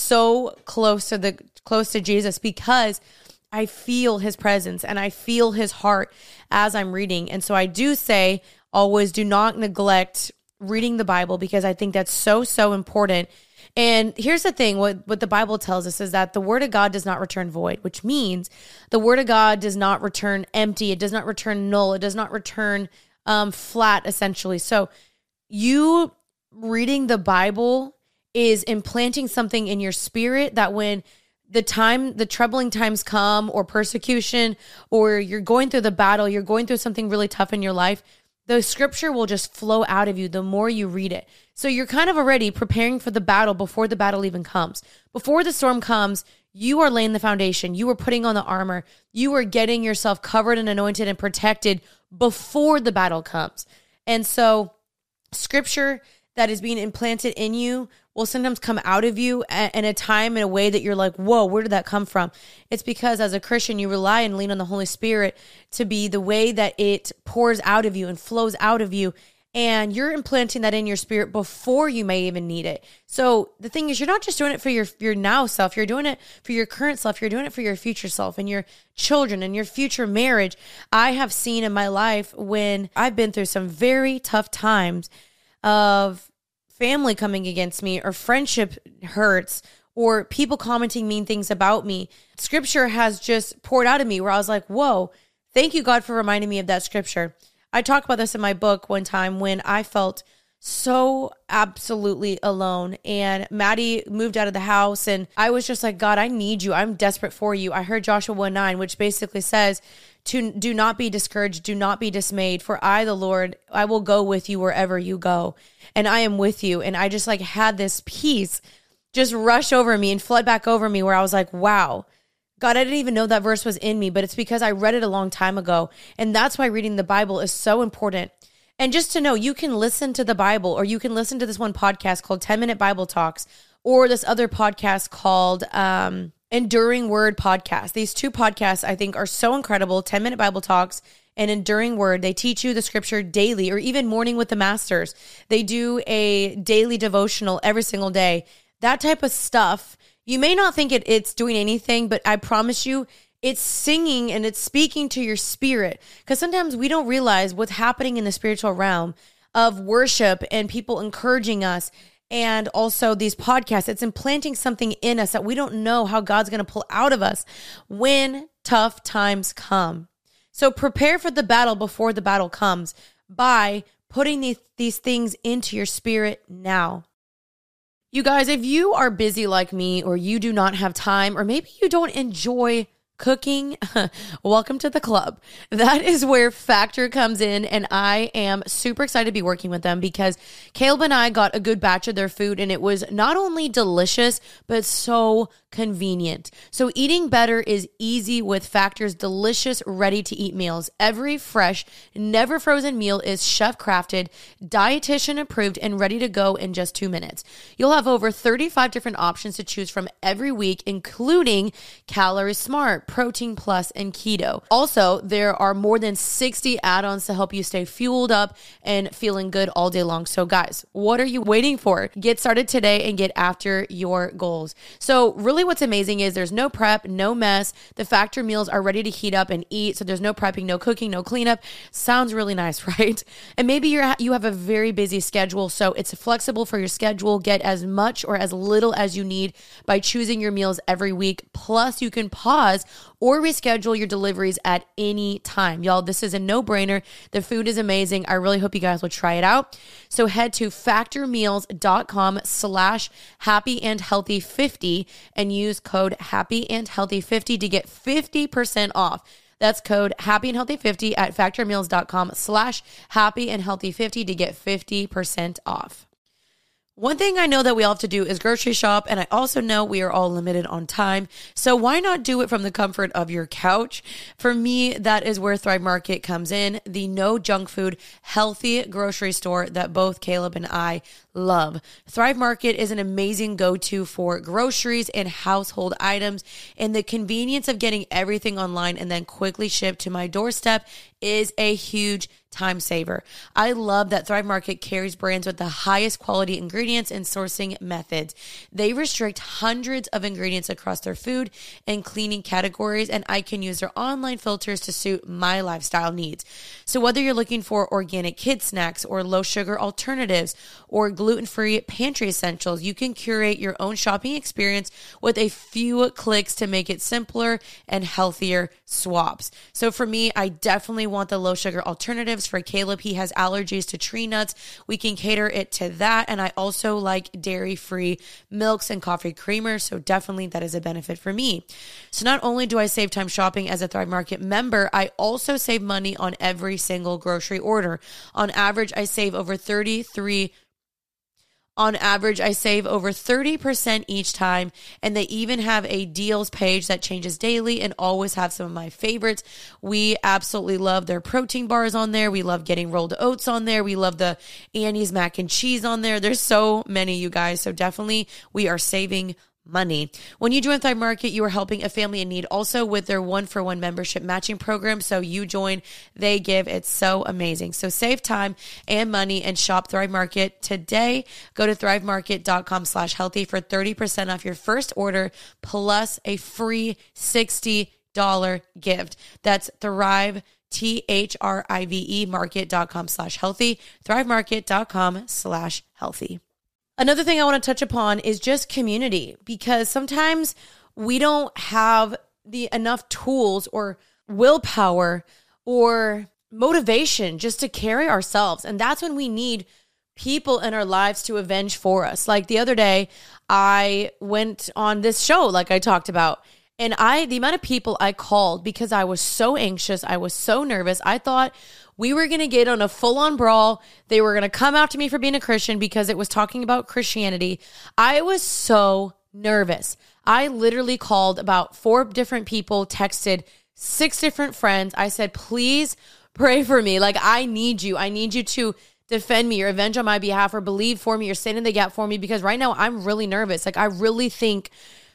so close to the close to Jesus, because I feel his presence and I feel his heart as I'm reading. And so I do say always do not neglect reading the Bible, because I think that's so, so important. And here's the thing, what, what the Bible tells us is that the word of God does not return void, which means the word of God does not return empty. It does not return null. It does not return um, flat, essentially. So you reading the Bible is implanting something in your spirit that when the time, the troubling times come, or persecution, or you're going through the battle, you're going through something really tough in your life, the scripture will just flow out of you the more you read it. So you're kind of already preparing for the battle before the battle even comes. Before the storm comes, you are laying the foundation. You are putting on the armor. You are getting yourself covered and anointed and protected before the battle comes. And so scripture that is being implanted in you will sometimes come out of you in a time, in a way that you're like, whoa, where did that come from? It's because as a Christian, you rely and lean on the Holy Spirit to be the way that it pours out of you and flows out of you. And you're implanting that in your spirit before you may even need it. So the thing is, you're not just doing it for your, your now self. You're doing it for your current self. You're doing it for your future self and your children and your future marriage. I have seen in my life when I've been through some very tough times of family coming against me, or friendship hurts, or people commenting mean things about me. Scripture has just poured out of me where I was like, whoa, thank you, God, for reminding me of that scripture. I talk about this in my book one time when I felt so absolutely alone, and Maddie moved out of the house, and I was just like, God, I need you. I'm desperate for you. I heard Joshua one nine, which basically says, to do not be discouraged, do not be dismayed, for I, the Lord, I will go with you wherever you go, and I am with you. And I just like had this peace just rush over me and flood back over me where I was like, wow, God, I didn't even know that verse was in me, but it's because I read it a long time ago. And that's why reading the Bible is so important. And just to know, you can listen to the Bible, or you can listen to this one podcast called ten minute Bible Talks, or this other podcast called um, Enduring Word Podcast. These two podcasts I think are so incredible. ten minute Bible Talks and Enduring Word. They teach you the scripture daily, or even Morning with the Masters. They do a daily devotional every single day. That type of stuff, you may not think it, it's doing anything, but I promise you, it's singing and it's speaking to your spirit. Because sometimes we don't realize what's happening in the spiritual realm of worship and people encouraging us. And also these podcasts, it's implanting something in us that we don't know how God's going to pull out of us when tough times come. So prepare for the battle before the battle comes by putting these, these things into your spirit now. You guys, if you are busy like me, or you do not have time, or maybe you don't enjoy cooking, welcome to the club. That is where Factor comes in, and I am super excited to be working with them because Caleb and I got a good batch of their food, and it was not only delicious, but so convenient. So eating better is easy with Factor's delicious, ready-to-eat meals. Every fresh, never frozen meal is chef-crafted, dietitian approved, and ready to go in just two minutes. You'll have over thirty-five different options to choose from every week, including Calorie Smart, Protein Plus, and Keto. Also, there are more than sixty add-ons to help you stay fueled up and feeling good all day long. So guys, what are you waiting for? Get started today and get after your goals. So really what's amazing is there's no prep, no mess. The Factor meals are ready to heat up and eat. So there's no prepping, no cooking, no cleanup. Sounds really nice, right? And maybe you're you have a very busy schedule, so it's flexible for your schedule. Get as much or as little as you need by choosing your meals every week. Plus, you can pause or reschedule your deliveries at any time. Y'all, this is a no-brainer. The food is amazing. I really hope you guys will try it out. So head to factormeals.com slash happy and healthy 50 and use code happy and healthy 50 to get fifty percent off. That's code happy and healthy 50 at factormeals.com slash happy and healthy 50 to get fifty percent off. One thing I know that we all have to do is grocery shop, and I also know we are all limited on time, so why not do it from the comfort of your couch? For me, that is where Thrive Market comes in, the no junk food, healthy grocery store that both Caleb and I love. Thrive Market is an amazing go-to for groceries and household items, and the convenience of getting everything online and then quickly shipped to my doorstep is a huge time saver. I love that Thrive Market carries brands with the highest quality ingredients and sourcing methods. They restrict hundreds of ingredients across their food and cleaning categories, and I can use their online filters to suit my lifestyle needs. So whether you're looking for organic kid snacks or low sugar alternatives or gluten-free pantry essentials, you can curate your own shopping experience with a few clicks to make it simpler and healthier swaps. So for me, I definitely want the low sugar alternatives. For Caleb, he has allergies to tree nuts. We can cater it to that. And I also like dairy-free milks and coffee creamers. So definitely that is a benefit for me. So not only do I save time shopping as a Thrive Market member, I also save money on every single grocery order. On average, I save over thirty-three On average, I save over thirty percent each time, and they even have a deals page that changes daily and always have some of my favorites. We absolutely love their protein bars on there. We love getting rolled oats on there. We love the Annie's mac and cheese on there. There's so many, you guys. So definitely we are saving money. When you join Thrive Market, you are helping a family in need also with their one-for-one membership matching program. So you join, they give. It's so amazing. So save time and money and shop Thrive Market today. Go to thrivemarket.com slash healthy for thirty percent off your first order plus a free sixty dollars gift. That's Thrive, T H R I V E market.com slash healthy, thrivemarket.com slash healthy. Another thing I want to touch upon is just community, because sometimes we don't have the enough tools or willpower or motivation just to carry ourselves. And that's when we need people in our lives to avenge for us. Like the other day, I went on this show, like I talked about, and I, the amount of people I called because I was so anxious, I was so nervous. I thought we were going to get on a full-on brawl. They were going to come after me for being a Christian because it was talking about Christianity. I was so nervous. I literally called about four different people, texted six different friends. I said, please pray for me. Like, I need you. I need you to defend me or avenge on my behalf or believe for me or stand in the gap for me, because right now I'm really nervous. Like, I really think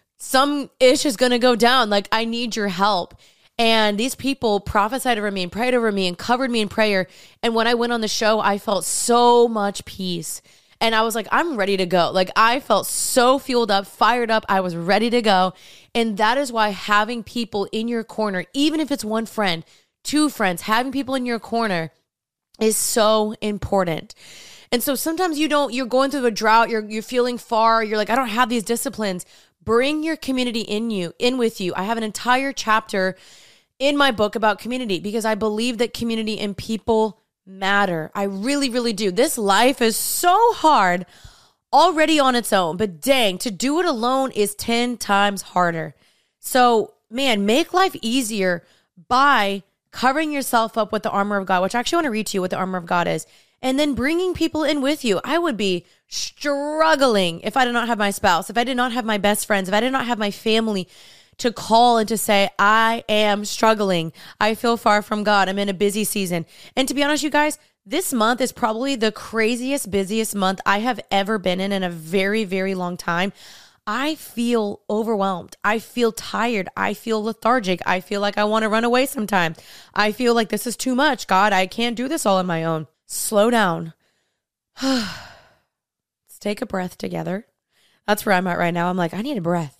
some ish is going to go down. Like, I need your help. And these people prophesied over me and prayed over me and covered me in prayer. And when I went on the show, I felt so much peace. And I was like, I'm ready to go. Like, I felt so fueled up, fired up. I was ready to go. And that is why having people in your corner, even if it's one friend, two friends, having people in your corner is so important. And so sometimes you don't, you're going through a drought, you're you're feeling far, you're like, I don't have these disciplines. Bring your community in you, in with you. I have an entire chapter in my book about community because I believe that community and people matter. I really, really do. This life is so hard already on its own, but dang, to do it alone is ten times harder. So, man, make life easier by covering yourself up with the armor of God, which I actually want to read to you what the armor of God is, and then bringing people in with you. I would be struggling if I did not have my spouse, if I did not have my best friends, if I did not have my family to call and to say, I am struggling. I feel far from God. I'm in a busy season. And to be honest, you guys, this month is probably the craziest, busiest month I have ever been in in a very, very long time. I feel overwhelmed. I feel tired. I feel lethargic. I feel like I want to run away sometimes. I feel like this is too much. God, I can't do this all on my own. Slow down. Let's take a breath together. That's where I'm at right now. I'm like, I need a breath.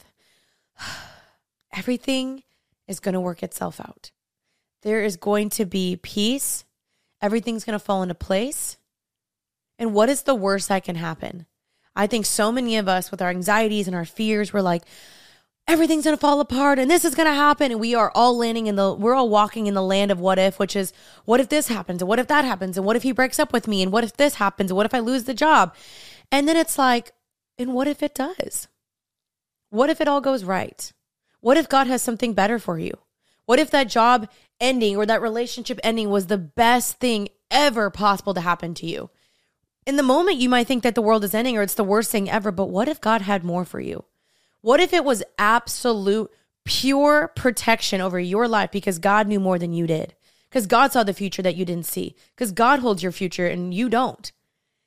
Everything is going to work itself out. There is going to be peace. Everything's going to fall into place. And what is the worst that can happen? I think so many of us with our anxieties and our fears, we're like, everything's going to fall apart and this is going to happen. And we are all landing in the, we're all walking in the land of what if, which is what if this happens? And what if that happens? And what if he breaks up with me? And what if this happens? And what if I lose the job? And then it's like, and what if it does? What if it all goes right? What if God has something better for you? What if that job ending or that relationship ending was the best thing ever possible to happen to you? In the moment, you might think that the world is ending or it's the worst thing ever, but what if God had more for you? What if it was absolute, pure protection over your life because God knew more than you did? Because God saw the future that you didn't see. Because God holds your future and you don't.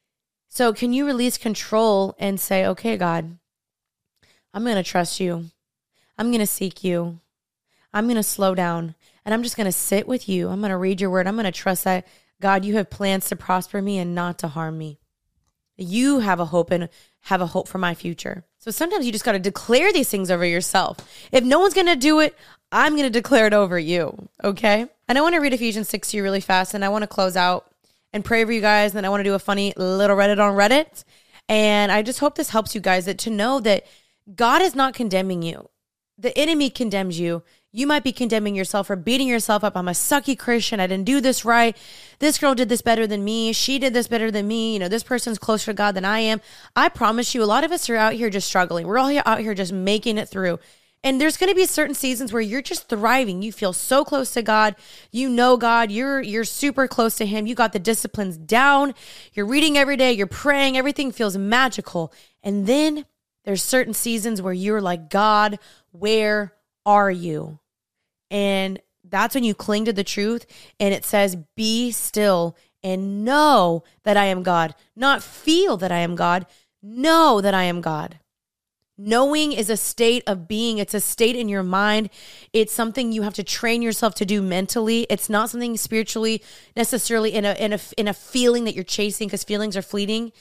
So can you release control and say, okay, God, I'm going to trust you. I'm going to seek you. I'm going to slow down and I'm just going to sit with you. I'm going to read your word. I'm going to trust that, God, you have plans to prosper me and not to harm me. You have a hope and have a hope for my future. So sometimes you just got to declare these things over yourself. If no one's going to do it, I'm going to declare it over you. Okay. And I want to read Ephesians six to you really fast. And I want to close out and pray for you guys. And then I want to do a funny little Reddit on Reddit. And I just hope this helps you guys that to know that God is not condemning you. The enemy condemns you. You might be condemning yourself for beating yourself up. I'm a sucky Christian. I didn't do this right. This girl did this better than me. She did this better than me. You know, this person's closer to God than I am. I promise you, a lot of us are out here just struggling. We're all out here just making it through. And there's going to be certain seasons where you're just thriving. You feel so close to God. You know God. You're you're super close to him. You got the disciplines down. You're reading every day. You're praying. Everything feels magical. And then there's certain seasons where you're like, God, where are you? And that's when you cling to the truth. And it says, be still and know that I am God. Not feel that I am God. Know that I am God. Knowing is a state of being. It's a state in your mind. It's something you have to train yourself to do mentally. It's not something spiritually necessarily in a in a in a feeling that you're chasing, because feelings are fleeting.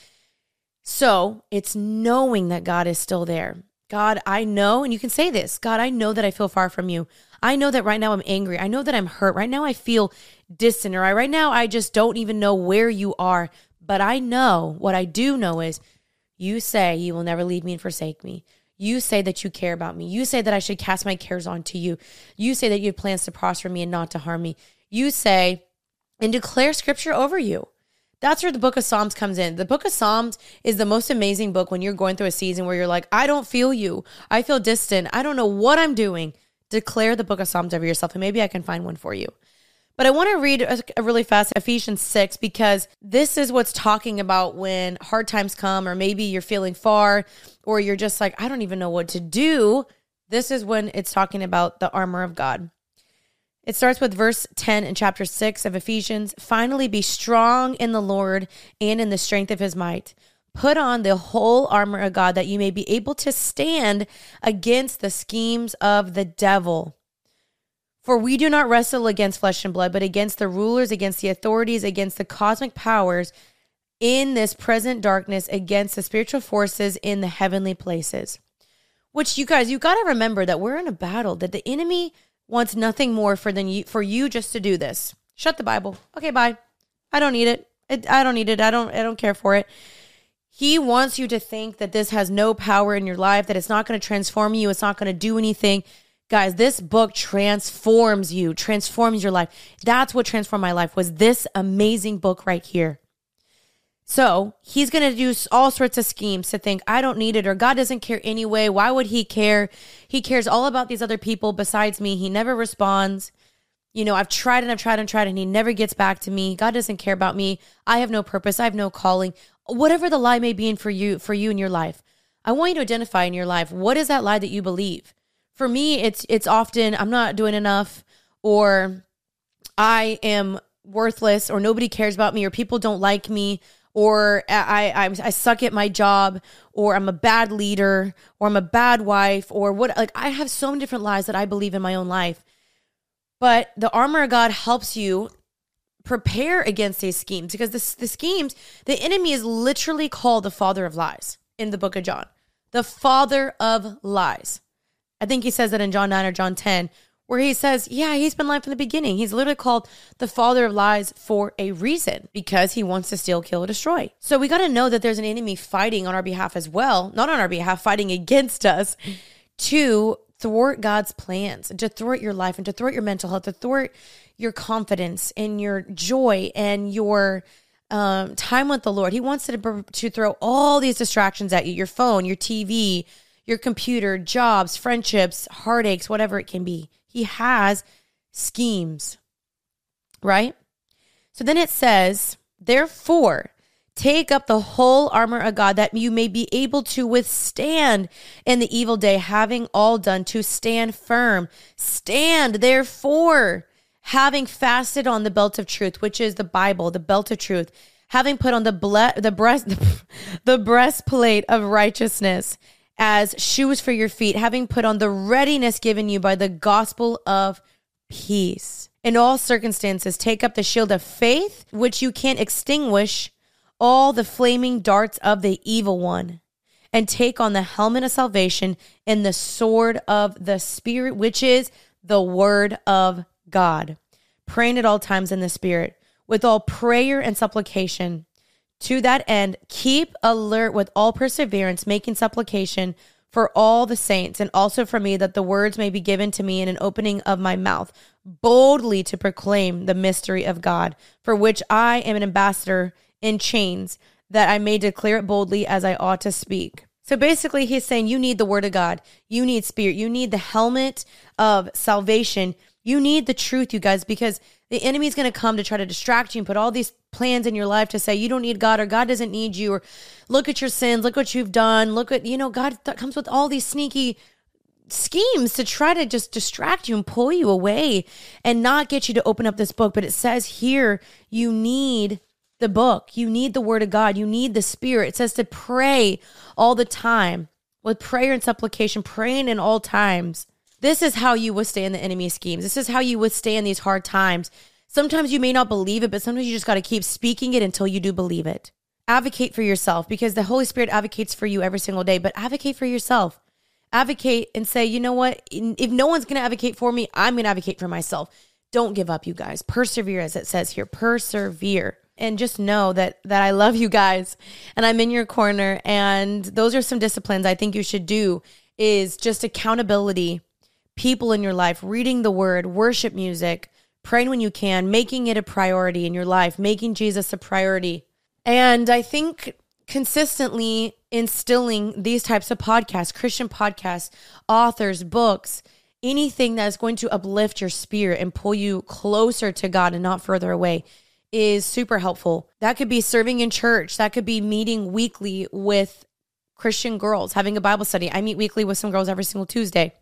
So it's knowing that God is still there. God, I know, and you can say this, God, I know that I feel far from you. I know that right now I'm angry. I know that I'm hurt. Right now I feel distant, or I, right now I just don't even know where you are. But I know, what I do know is you say you will never leave me and forsake me. You say that you care about me. You say that I should cast my cares onto you. You say that you have plans to prosper me and not to harm me. You say and declare scripture over you. That's where the book of Psalms comes in. The book of Psalms is the most amazing book when you're going through a season where you're like, I don't feel you. I feel distant. I don't know what I'm doing. Declare the book of Psalms over yourself, and maybe I can find one for you. But I want to read a, a really fast Ephesians six, because this is what's talking about when hard times come, or maybe you're feeling far, or you're just like, I don't even know what to do. This is when it's talking about the armor of God. It starts with verse ten in chapter six of Ephesians. Finally, be strong in the Lord and in the strength of his might. Put on the whole armor of God that you may be able to stand against the schemes of the devil. For we do not wrestle against flesh and blood, but against the rulers, against the authorities, against the cosmic powers in this present darkness, against the spiritual forces in the heavenly places. Which, you guys, you got to remember that we're in a battle, that the enemy wants nothing more for than you for you just to do this. Shut the Bible. Okay, bye. I don't need it. it. I don't need it. I don't I don't care for it. He wants you to think that this has no power in your life, that it's not going to transform you. It's not going to do anything. Guys, this book transforms you, transforms your life. That's what transformed my life, was this amazing book right here. So he's going to do all sorts of schemes to think, I don't need it, or God doesn't care anyway. Why would he care? He cares all about these other people besides me. He never responds. You know, I've tried and I've tried and tried, and he never gets back to me. God doesn't care about me. I have no purpose. I have no calling. Whatever the lie may be in for you, for you in your life, I want you to identify in your life, what is that lie that you believe? For me, it's it's often, I'm not doing enough, or I am worthless, or nobody cares about me, or people don't like me, or I, I I suck at my job, or I'm a bad leader, or I'm a bad wife, or what. Like, I have so many different lies that I believe in my own life. But the armor of God helps you prepare against these schemes, because the, the schemes, the enemy is literally called the father of lies in the book of John. The father of lies. I think he says that in John nine or John ten, where he says, yeah, he's been lying from the beginning. He's literally called the father of lies for a reason, because he wants to steal, kill, and destroy. So we got to know that there's an enemy fighting on our behalf as well, not on our behalf, fighting against us to thwart God's plans, and to thwart your life, and to thwart your mental health, to thwart your confidence and your joy and your um, time with the Lord. He wants to, to throw all these distractions at you, your phone, your T V, your computer, jobs, friendships, heartaches, whatever it can be. He has schemes, right? So then it says, therefore, take up the whole armor of God that you may be able to withstand in the evil day, having all done to stand firm. Stand, therefore, having fasted on the belt of truth, which is the Bible, the belt of truth, having put on the ble- the breast the breastplate of righteousness as shoes for your feet, having put on the readiness given you by the gospel of peace. In all circumstances, take up the shield of faith, which you can extinguish all the flaming darts of the evil one, and take on the helmet of salvation and the sword of the Spirit, which is the word of God, praying at all times in the Spirit, with all prayer and supplication. To that end, keep alert with all perseverance, making supplication for all the saints, and also for me, that the words may be given to me in an opening of my mouth, boldly to proclaim the mystery of God, for which I am an ambassador in chains, that I may declare it boldly as I ought to speak. So basically, he's saying you need the word of God. You need Spirit. You need the helmet of salvation. You need the truth, you guys, because the enemy is going to come to try to distract you and put all these plans in your life to say you don't need God, or God doesn't need you, or look at your sins, look what you've done, look at, you know, God th- comes with all these sneaky schemes to try to just distract you and pull you away and not get you to open up this book. But it says here, you need the book. You need the word of God. You need the Spirit. It says to pray all the time with prayer and supplication, praying in all times. This is how you withstand the enemy's schemes. This is how you withstand these hard times. Sometimes you may not believe it, but sometimes you just got to keep speaking it until you do believe it. Advocate for yourself, because the Holy Spirit advocates for you every single day, but advocate for yourself. Advocate and say, you know what? If no one's going to advocate for me, I'm going to advocate for myself. Don't give up, you guys. Persevere, as it says here. Persevere. And just know that that I love you guys and I'm in your corner. And those are some disciplines I think you should do, is just accountability, people in your life, reading the word, worship music, praying when you can, making it a priority in your life, making Jesus a priority. And I think consistently instilling these types of podcasts, Christian podcasts, authors, books, anything that is going to uplift your spirit and pull you closer to God and not further away is super helpful. That could be serving in church. That could be meeting weekly with Christian girls, having a Bible study. I meet weekly with some girls every single Tuesday.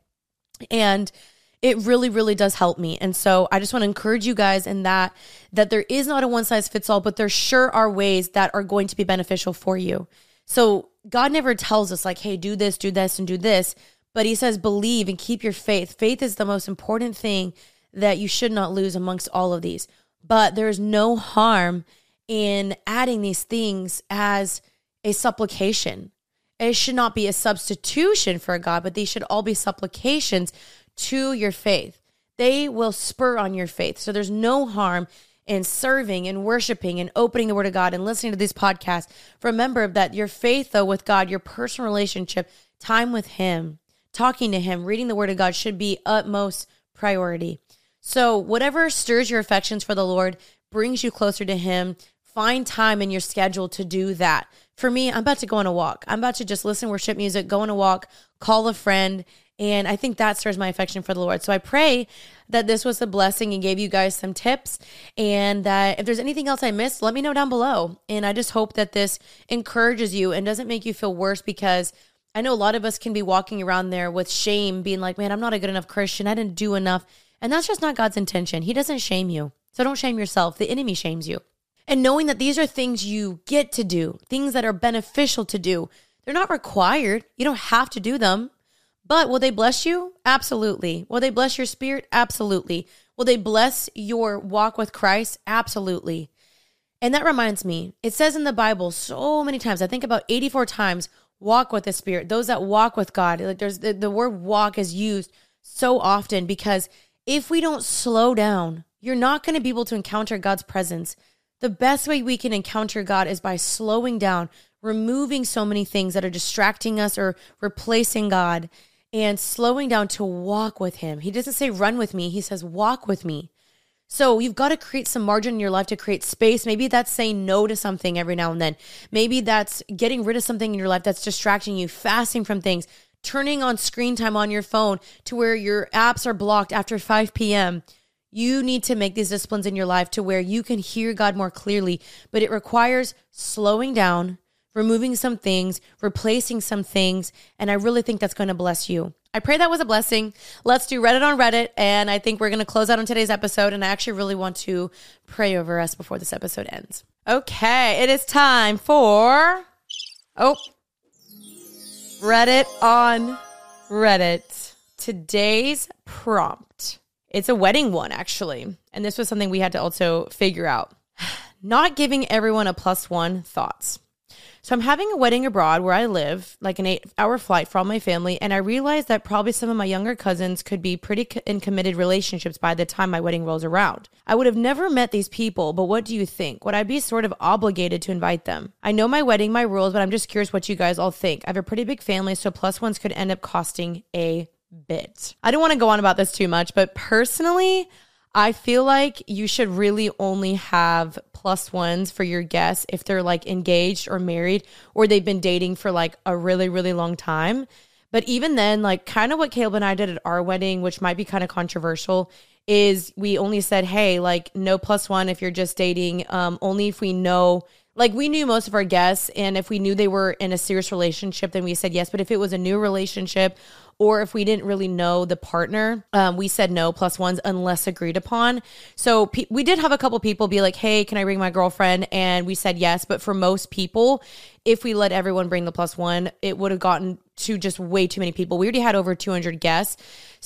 And it really, really does help me. And so I just want to encourage you guys in that, that there is not a one size fits all, but there sure are ways that are going to be beneficial for you. So God never tells us like, hey, do this, do this, and do this. But he says, believe and keep your faith. Faith is the most important thing that you should not lose amongst all of these. But there's no harm in adding these things as a supplication. It should not be a substitution for God, but these should all be supplications to your faith. They will spur on your faith. So there's no harm in serving and worshiping and opening the word of God and listening to these podcasts. Remember that your faith, though, with God, your personal relationship, time with him, talking to him, reading the word of God should be utmost priority. So whatever stirs your affections for the Lord, brings you closer to him, find time in your schedule to do that. For me, I'm about to go on a walk. I'm about to just listen to worship music, go on a walk, call a friend, and I think that stirs my affection for the Lord. So I pray that this was a blessing and gave you guys some tips, and that if there's anything else I missed, let me know down below. And I just hope that this encourages you and doesn't make you feel worse, because I know a lot of us can be walking around there with shame, being like, man, I'm not a good enough Christian. I didn't do enough. And that's just not God's intention. He doesn't shame you. So don't shame yourself. The enemy shames you. And knowing that these are things you get to do, things that are beneficial to do. They're not required. You don't have to do them. But will they bless you? Absolutely. Will they bless your spirit? Absolutely. Will they bless your walk with Christ? Absolutely. And that reminds me, it says in the Bible so many times, I think about eighty-four times, walk with the Spirit. Those that walk with God, like there's the, the word walk is used so often, because if we don't slow down, you're not going to be able to encounter God's presence. The best way we can encounter God is by slowing down, removing so many things that are distracting us or replacing God, and slowing down to walk with him. He doesn't say run with me. He says walk with me. So you've got to create some margin in your life to create space. Maybe that's saying no to something every now and then. Maybe that's getting rid of something in your life that's distracting you, fasting from things, turning on screen time on your phone to where your apps are blocked after five p.m. You need to make these disciplines in your life to where you can hear God more clearly, but it requires slowing down, removing some things, replacing some things, and I really think that's going to bless you. I pray that was a blessing. Let's do Reddit on Reddit, and I think we're going to close out on today's episode, and I actually really want to pray over us before this episode ends. Okay, it is time for, oh, Reddit on Reddit. Today's prompt. It's a wedding one, actually. And this was something we had to also figure out. Not giving everyone a plus one thoughts. So I'm having a wedding abroad where I live, like an eight-hour flight for all my family, and I realized that probably some of my younger cousins could be pretty in committed relationships by the time my wedding rolls around. I would have never met these people, but what do you think? Would I be sort of obligated to invite them? I know my wedding, my rules, but I'm just curious what you guys all think. I have a pretty big family, so plus ones could end up costing a bit. I don't want to go on about this too much, but personally, I feel like you should really only have plus ones for your guests if they're like engaged or married or they've been dating for like a really, really long time. But even then, like kind of what Caleb and I did at our wedding, which might be kind of controversial, is we only said, hey, like no plus one if you're just dating, um, only if we know, like we knew most of our guests, and if we knew they were in a serious relationship, then we said yes. But if it was a new relationship, or if we didn't really know the partner, um, we said no plus ones unless agreed upon. So pe- we did have a couple people be like, hey, can I bring my girlfriend? And we said yes. But for most people, if we let everyone bring the plus one, it would have gotten to just way too many people. We already had over two hundred guests.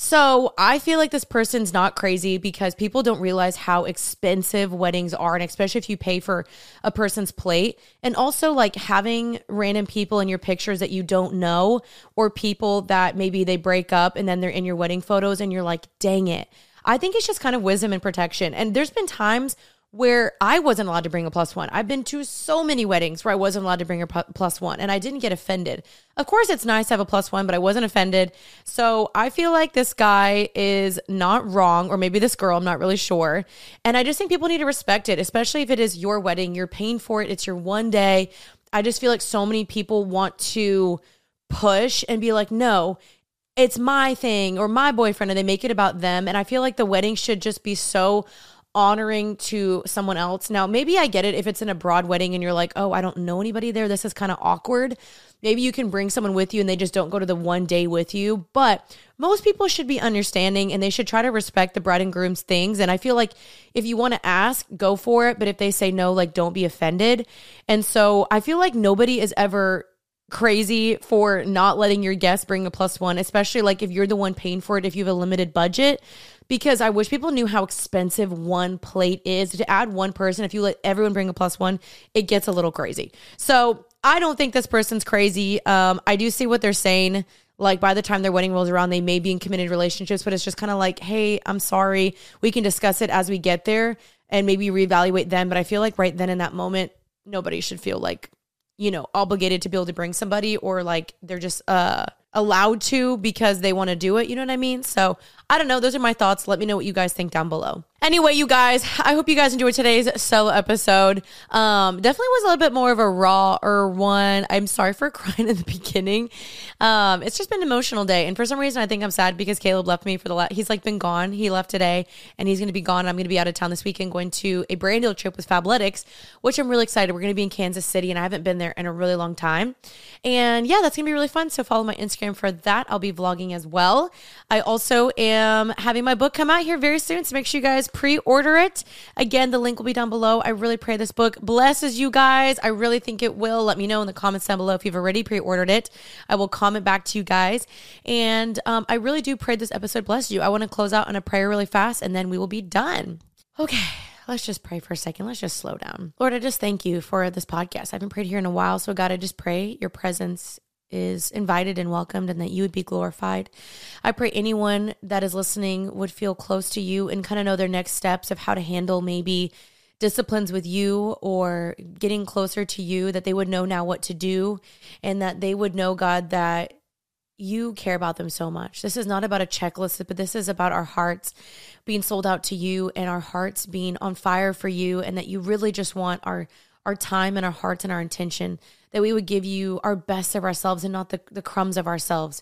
So I feel like this person's not crazy because people don't realize how expensive weddings are. And especially if you pay for a person's plate. And also like having random people in your pictures that you don't know, or people that maybe they break up and then they're in your wedding photos and you're like, dang it. I think it's just kind of wisdom and protection. And there's been times where I wasn't allowed to bring a plus one. I've been to so many weddings where I wasn't allowed to bring a plus one and I didn't get offended. Of course, it's nice to have a plus one, but I wasn't offended. So I feel like this guy is not wrong, or maybe this girl, I'm not really sure. And I just think people need to respect it, especially if it is your wedding. You're paying for it. It's your one day. I just feel like so many people want to push and be like, no, it's my thing or my boyfriend, and they make it about them. And I feel like the wedding should just be so honoring to someone else. Now, maybe I get it if it's an abroad wedding and you're like, oh, I don't know anybody there. This is kind of awkward. Maybe you can bring someone with you and they just don't go to the one day with you. But most people should be understanding and they should try to respect the bride and groom's things. And I feel like if you want to ask, go for it. But if they say no, like don't be offended. And so I feel like nobody is ever crazy for not letting your guests bring a plus one, especially like if you're the one paying for it, if you have a limited budget, because I wish people knew how expensive one plate is. To add one person, if you let everyone bring a plus one, it gets a little crazy. So I don't think this person's crazy. Um, I do see what they're saying. Like by the time their wedding rolls around, they may be in committed relationships, but it's just kind of like, hey, I'm sorry. We can discuss it as we get there and maybe reevaluate them. But I feel like right then in that moment, nobody should feel like, you know, obligated to be able to bring somebody, or like they're just uh, allowed to because they want to do it. You know what I mean? So I don't know. Those are my thoughts. Let me know what you guys think down below. Anyway, you guys, I hope you guys enjoyed today's solo episode. Um, definitely was a little bit more of a raw or one. I'm sorry for crying in the beginning. Um, it's just been an emotional day. And for some reason, I think I'm sad because Caleb left me for the last, he's like been gone. He left today and he's going to be gone. I'm going to be out of town this weekend going to a brand new trip with Fabletics, which I'm really excited. We're going to be in Kansas City and I haven't been there in a really long time. And yeah, that's going to be really fun. So follow my Instagram for that. I'll be vlogging as well. I also am having my book come out here very soon. So make sure you guys pre-order it. Again, the link will be down below. I really pray this book blesses you guys. I really think it will. Let me know in the comments down below if you've already pre-ordered it. I will comment back to you guys. And um, I really do pray this episode bless you. I want to close out on a prayer really fast and then we will be done. Okay. Let's just pray for a second. Let's just slow down. Lord, I just thank you for this podcast. I haven't prayed here in a while. So God, I just pray your presence is invited and welcomed and that you would be glorified. I pray anyone that is listening would feel close to you and kind of know their next steps of how to handle maybe disciplines with you or getting closer to you, that they would know now what to do and that they would know, God, that you care about them so much. This is not about a checklist, but this is about our hearts being sold out to you and our hearts being on fire for you, and that you really just want our our time and our hearts and our intention, that we would give you our best of ourselves and not the, the crumbs of ourselves.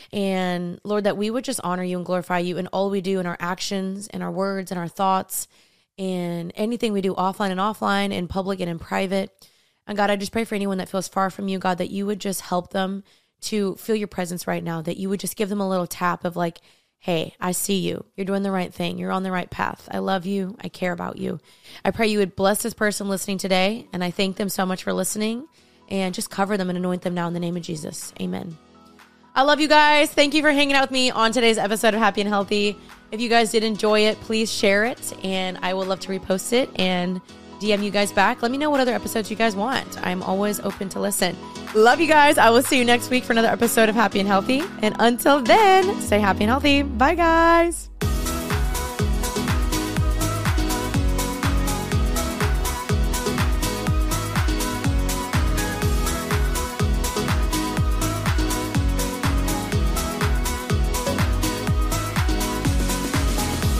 And Lord, that we would just honor you and glorify you in all we do, in our actions and our words and our thoughts and anything we do offline and offline, in public and in private. And God, I just pray for anyone that feels far from you, God, that you would just help them to feel your presence right now, that you would just give them a little tap of like, hey, I see you. You're doing the right thing. You're on the right path. I love you. I care about you. I pray you would bless this person listening today. And I thank them so much for listening, and just cover them and anoint them now in the name of Jesus. Amen. I love you guys. Thank you for hanging out with me on today's episode of Happy and Healthy. If you guys did enjoy it, please share it, and I will love to repost it and D M you guys back. Let me know what other episodes you guys want. I'm always open to listen. Love you guys. I will see you next week for another episode of Happy and Healthy. And until then, stay happy and healthy. Bye, guys.